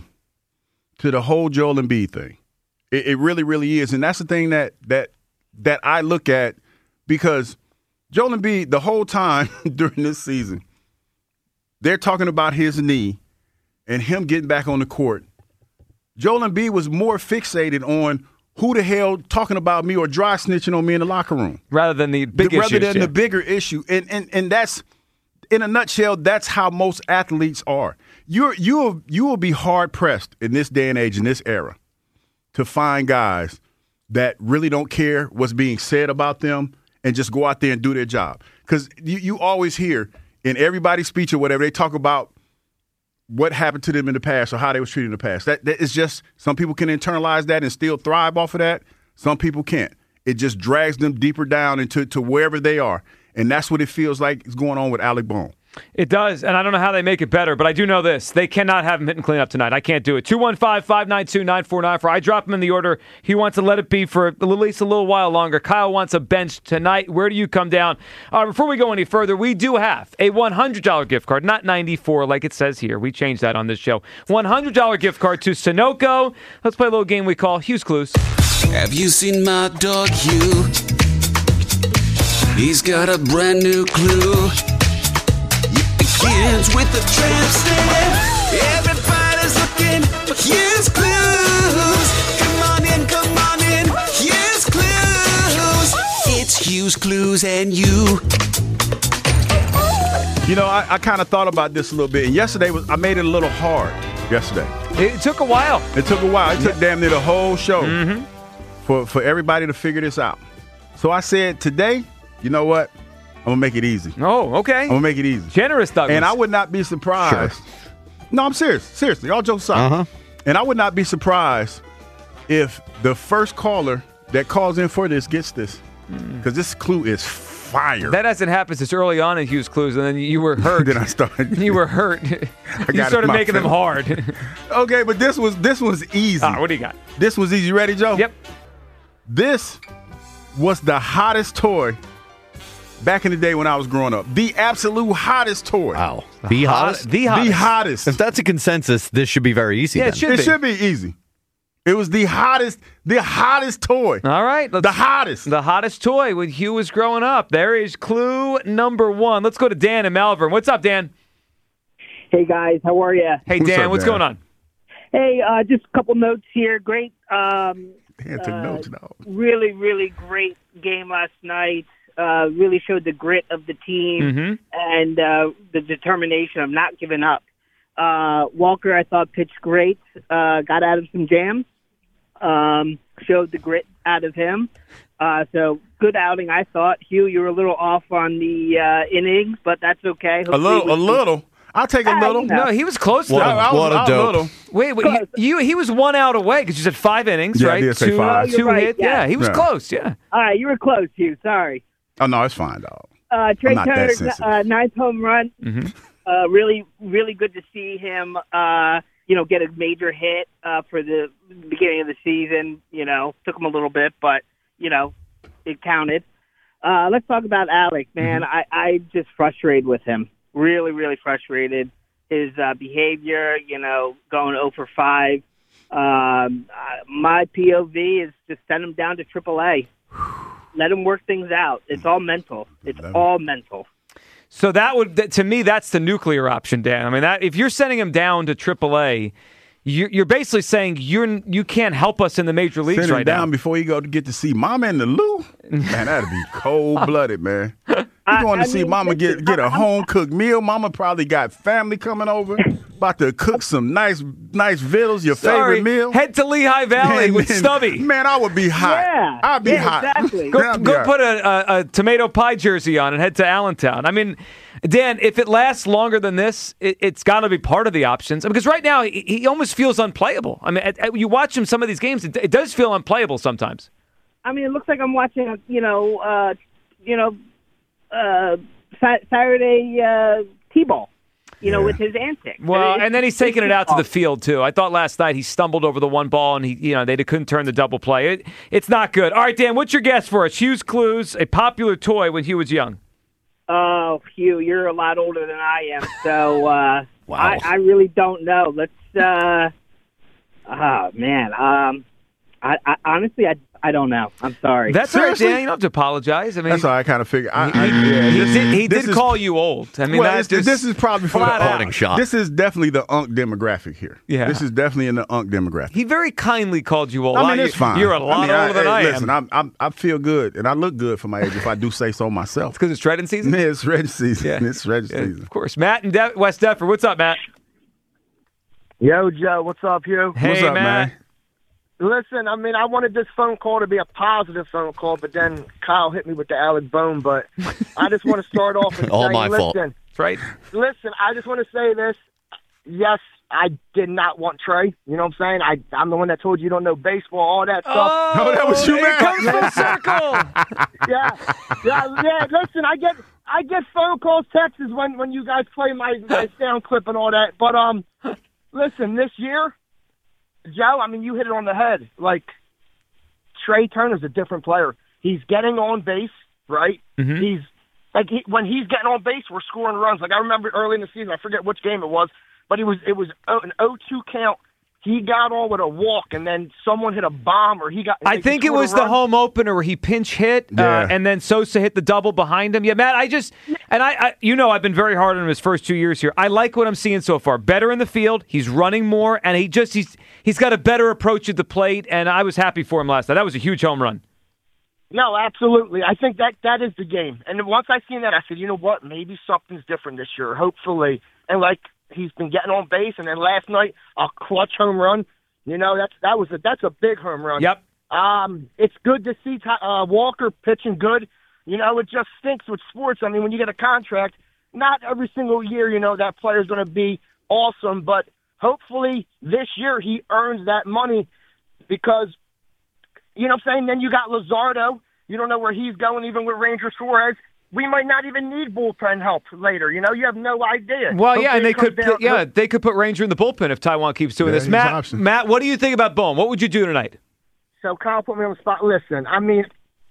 to the whole Joel Embiid thing. It, it really, really is, and that's the thing that that that I look at, because Joel Embiid, the whole time during this season, they're talking about his knee and him getting back on the court. Joel Embiid was more fixated on who the hell talking about me or dry snitching on me in the locker room. Rather than the big the, issue. Rather than yeah. the bigger issue. And, and and that's, in a nutshell, that's how most athletes are. You're, you will, you will be hard-pressed in this day and age, in this era, to find guys that really don't care what's being said about them and just go out there and do their job. Because you, you always hear in everybody's speech or whatever, they talk about what happened to them in the past or how they was treated in the past. That, that is just, some people can internalize that and still thrive off of that. Some people can't. It just drags them deeper down into to wherever they are. And that's what it feels like is going on with Alec Bohm. It does, and I don't know how they make it better, but I do know this. They cannot have him hit and clean up tonight. I can't do it. two one five, five nine two, nine four nine four. I drop him in the order. He wants to let it be for at least a little while longer. Kyle wants a bench tonight. Where do you come down? Uh, before we go any further, we do have a one hundred dollars gift card, not ninety-four like it says here. We changed that on this show. one hundred dollars gift card to Sunoco. Let's play a little game we call Hugh's Clues. Have you seen my dog Hugh? He's got a brand new clue. Begins with the tramp stamp. Everybody's looking for Hugh's Clues. Come on in, come on in. Hugh's Clues. It's Hugh's Clues and you. You know, I, I kind of thought about this a little bit. And yesterday, was I made it a little hard yesterday. It took a while. It took a while. It took Yeah. damn near the whole show Mm-hmm. for, for everybody to figure this out. So I said, today, you know what? I'm going to make it easy. Oh, okay. I'm going to make it easy. Generous, Douglas. And I would not be surprised. No, I'm serious. Seriously. All jokes aside. Uh-huh. And I would not be surprised if the first caller that calls in for this gets this. Because this clue is fire. That hasn't happened since early on in Hugh's Clues, and then you were hurt. Then I started. You were hurt. you got started it, my making them friend. hard. Okay, but this was this was easy. Ah, what do you got? This was easy. You ready, Joe? Yep. This was the hottest toy back in the day when I was growing up. The absolute hottest toy. Wow. The hottest? The hottest. The hottest. If that's a consensus, this should be very easy. Yeah, then. it should It be. should be easy. It was the hottest, the hottest toy. All right. Let's, The hottest. the hottest toy when Hugh was growing up. There is clue number one. Let's go to Dan in Malvern. What's up, Dan? Hey, guys. How are you? Hey, What's Dan. up, what's Dan? going on? Hey, uh, just a couple notes here. Great. Um, Dan took uh, notes, dog. Really, really great game last night. Uh, really showed the grit of the team Mhm. and uh, the determination of not giving up. Uh, Walker, I thought, pitched great. Uh, got out of some jams. Um, showed the grit out of him. Uh, so good outing, I thought. Hugh, you were a little off on the uh, innings, but that's okay. A Hopefully little, we a can- little. I'll take a Ah, little. you know. No, he was close to What a- that. I, I was, what a I was dope. little. Wait, wait. He, you, he was one out away because you said five innings, Yeah, I right? did say two, five. Oh, you're two right, hits. yeah. Yeah, he was Yeah. close. Yeah. All right, you were close, Hugh. Sorry. Oh, no, it's fine, dog. Uh, Trey I'm not that Turner's sensitive. uh, ninth home run. Mm-hmm. Uh, really, really good to see him. Uh, you know, get a major hit uh, for the beginning of the season. You know, took him a little bit, but you know, it counted. Uh, let's talk about Alec, man. Mm-hmm. I I just frustrated with him. Really, really frustrated. His uh, behavior. You know, going zero for five. Um, uh, my P O V is just send him down to triple A. Let him work things out. It's all mental. It's all mental. So that would, that, to me, that's the nuclear option, Dan. I mean, that if you're sending him down to triple A, you're, you're basically saying you're you can't help us in the major leagues Send him right down now. before you go to get to see Mama in the Lou. Man, that'd be cold blooded, man. You going to I see mean, Mama get listen, get a I'm- home cooked meal? Mama probably got family coming over, about to cook some nice nice vittles. Your Sorry, favorite meal? head to Lehigh Valley Man, with man, Stubby. Man, I would be hot. Yeah, I'd be yeah, hot. exactly. Go, I'd be go hot. put a, a, a tomato pie jersey on and head to Allentown. I mean, Dan, if it lasts longer than this, it, it's got to be part of the options. Because right now, he, he almost feels unplayable. I mean, at, at- you watch him some of these games, it, it does feel unplayable sometimes. I mean, it looks like I'm watching, a, you know, uh, you know, uh, Sa- Saturday uh, T-ball, you know, Yeah. with his antics. Well, It's- and then he's it's taking it out to the just field too. I thought last night he stumbled over the one ball and he, you know, they couldn't turn the double play. It, it's not good. All right, Dan, what's your guess for us? Hugh's Clues, a popular toy when Hugh was young. Oh, Hugh, you're a lot older than I am, so uh, Wow. I, I really don't know. Let's, uh, oh man, um, I, I honestly, I, I don't know. I'm sorry. That's all right, Seriously? Dan. You don't have to apologize. I mean, That's all I kind of figured. I, he, I, yeah, he this- did, he this did is- call you old. I mean, well, that's it's- just this is probably for the flat out. Parting shot. This is definitely the Unk demographic here. Yeah. This is definitely in the Unk demographic. He very kindly called you old. I Wow, mean, you- it's fine. You're a lot I mean, older I, than hey, I listen, am. I'm, I'm, I feel good, and I look good for my age if I do say so myself. Because it's shredding season? Yeah, it's red season. Yeah. It's red Yeah, season. of course. Matt in De- West Deptford. What's up, Matt? Yo, Joe, what's up, Hugh? Hey, What's up, Matt. man? Listen, I mean, I wanted this phone call to be a positive phone call, but then Kyle hit me with the Alec Bone. But I just want to start off and All say, my listen, fault. That's right. listen, I just want to say this. Yes, I did not want Trey. You know what I'm saying? I, I'm the one that told you you don't know baseball, all that stuff. Oh, Oh, that was you, it Matt. comes full circle. Yeah, yeah, yeah. Listen, I get I get phone calls, texts when, when you guys play my, my sound clip and all that. But, um, listen, this year, Joe, I mean, you hit it on the head. Like, Trey Turner's a different player. He's getting on base, right? Mm-hmm. He's like he, when he's getting on base, we're scoring runs. Like I remember early in the season, I forget which game it was, but it was it was an oh two count. He got on with a walk, and then someone hit a bomb, or he got. I think it was the home opener where he pinch hit, Yeah. uh, and then Sosa hit the double behind him. Yeah, Matt, I just and I, I, you know, I've been very hard on him his first two years here. I like what I'm seeing so far. Better in the field, he's running more, and he just he's he's got a better approach at the plate. And I was happy for him last night. That was a huge home run. No, absolutely. I think that that is the game. And then once I seen that, I said, you know what? Maybe something's different this year. Hopefully, and like he's been getting on base, and then last night a clutch home run. You know, that's that was a, that's a big home run. Yep. Um, it's good to see uh, Walker pitching good. You know, it just stinks with sports. I mean, when you get a contract, not every single year, you know, that player's going to be awesome. But hopefully this year he earns that money because, you know what I'm saying? Then you got Luzardo. You don't know where he's going, even with Ranger Suarez. We might not even need bullpen help later. You know, you have no idea. Well, yeah, Hopefully and they it comes could, down- yeah, they could put Ranger in the bullpen if Taiwan keeps doing Yeah, this. he's Matt, an option. Matt, what do you think about Bohm? What would you do tonight? So Kyle put me on the spot. Listen, I mean,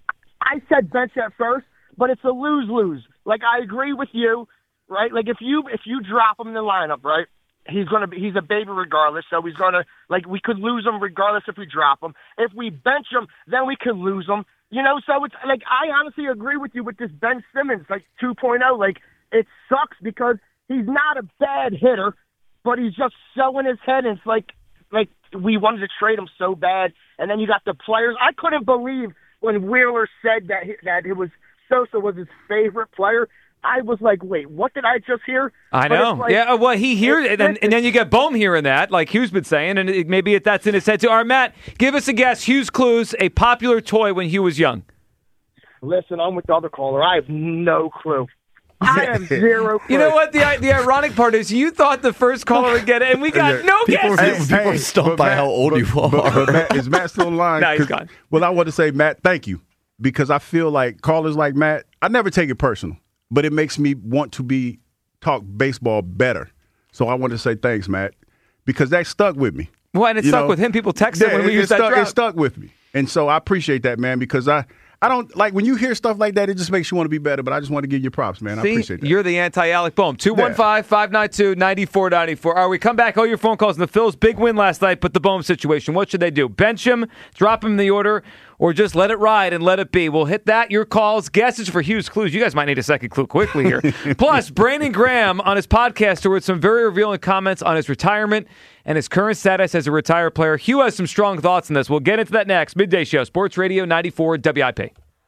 I said bench at first, but it's a lose-lose. Like, I agree with you, right? Like, if you if you drop him in the lineup, right, he's gonna be he's a baby regardless. So he's gonna like we could lose him regardless if we drop him. If we bench him, then we could lose him. You know, so it's like I honestly agree with you with this Ben Simmons like two point oh. Like, it sucks because he's not a bad hitter, but he's just so in his head. And it's like like we wanted to trade him so bad, and then you got the players. I couldn't believe when Wheeler said that he, that it was Sosa was his favorite player. I was like, wait, what did I just hear? I But it's know. like- yeah, well, he hears it, and, and then you get Bohm hearing that, like Hugh's been saying, and it, maybe it, that's in his head too. All right, Matt, give us a guess. Hugh's Clues, a popular toy when Hugh was young. Listen, I'm with the other caller. I have no clue. I have zero clue. You know what? The the ironic part is you thought the first caller would get it, and we got no People, guesses. people are stumped by how old you are. But, but Matt, is Matt still online? Nah, he's 'Cause- gone. Well, I want to say, Matt, thank you, because I feel like callers like Matt, I never take it personal, but it makes me want to be talk baseball better. So I want to say thanks, Matt, because that stuck with me. Well, and it You stuck know? with him. People texted Yeah, when we it, used it that stuck, drop. it stuck with me, and so I appreciate that, man, because I. I don't like when you hear stuff like that. It just makes you want to be better. But I just want to give you props, man. I See, appreciate that. you're the anti-Alec Bohm. two one five, five nine two, nine four nine four. All right, we come back. All your phone calls. And the Phils, big win last night, but the Bohm situation. What should they do? Bench him, drop him in the order, or just let it ride and let it be? We'll hit that. Your calls, guesses for Hugh's Clues. You guys might need a second clue quickly here. Plus, Brandon Graham on his podcast tour with some very revealing comments on his retirement and his current status as a retired player. Hugh has some strong thoughts on this. We'll get into that next. Midday Show, Sports Radio ninety-four W I P.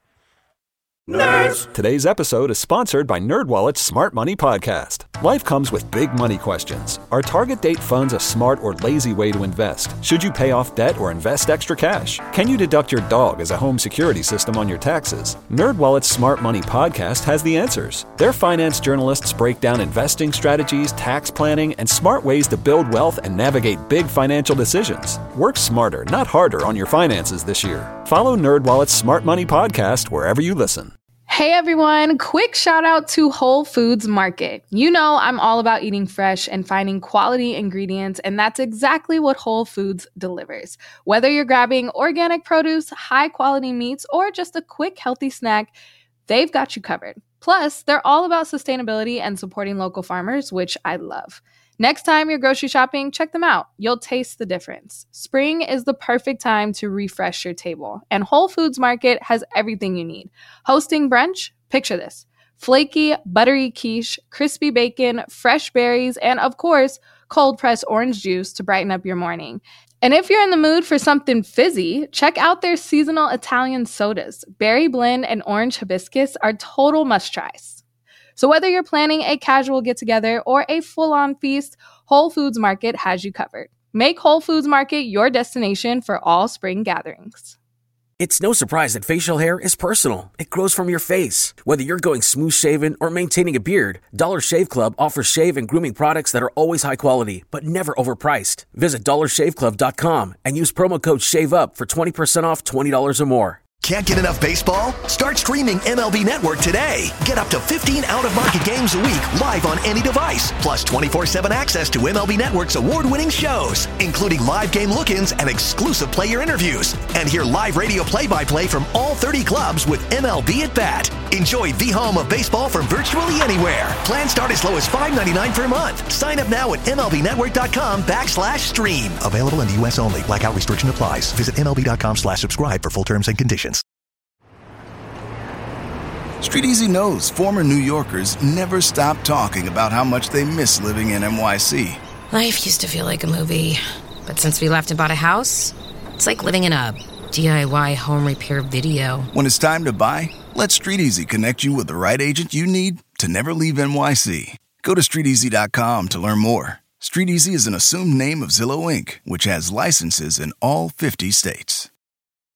Nerds! Today's episode is sponsored by NerdWallet's Smart Money Podcast. Life comes with big money questions. Are target date funds a smart or lazy way to invest? Should you pay off debt or invest extra cash? Can you deduct your dog as a home security system on your taxes? NerdWallet's Smart Money Podcast has the answers. Their finance journalists break down investing strategies, tax planning, and smart ways to build wealth and navigate big financial decisions. Work smarter, not harder on your finances this year. Follow NerdWallet's Smart Money Podcast wherever you listen. Hey everyone, quick shout out to Whole Foods Market. You know I'm all about eating fresh and finding quality ingredients, and that's exactly what Whole Foods delivers. Whether you're grabbing organic produce, high quality meats, or just a quick healthy snack, they've got you covered. Plus, they're all about sustainability and supporting local farmers, which I love. Next time you're grocery shopping, check them out. You'll taste the difference. Spring is the perfect time to refresh your table, and Whole Foods Market has everything you need. Hosting brunch? Picture this. Flaky, buttery quiche, crispy bacon, fresh berries, and of course, cold-pressed orange juice to brighten up your morning. And if you're in the mood for something fizzy, check out their seasonal Italian sodas. Berry blend and orange hibiscus are total must-tries. So whether you're planning a casual get-together or a full-on feast, Whole Foods Market has you covered. Make Whole Foods Market your destination for all spring gatherings. It's no surprise that facial hair is personal. It grows from your face. Whether you're going smooth-shaven or maintaining a beard, Dollar Shave Club offers shave and grooming products that are always high quality, but never overpriced. Visit dollar shave club dot com and use promo code SHAVEUP for twenty percent off twenty dollars or more. Can't get enough baseball? Start streaming M L B Network today. Get up to fifteen out-of-market games a week live on any device, plus twenty-four seven access to M L B Network's award-winning shows, including live game look-ins and exclusive player interviews. And hear live radio play-by-play from all thirty clubs with M L B at Bat. Enjoy the home of baseball from virtually anywhere. Plans start as low as five dollars and ninety-nine cents per month. Sign up now at MLBnetwork.com backslash stream. Available in the U S only. Blackout restriction applies. Visit MLB.com slash subscribe for full terms and conditions. StreetEasy knows former New Yorkers never stop talking about how much they miss living in N Y C. Life used to feel like a movie, but since we left and bought a house, it's like living in a D I Y home repair video. When it's time to buy, let StreetEasy connect you with the right agent you need to never leave N Y C. Go to street easy dot com to learn more. StreetEasy is an assumed name of Zillow Incorporated, which has licenses in all fifty states.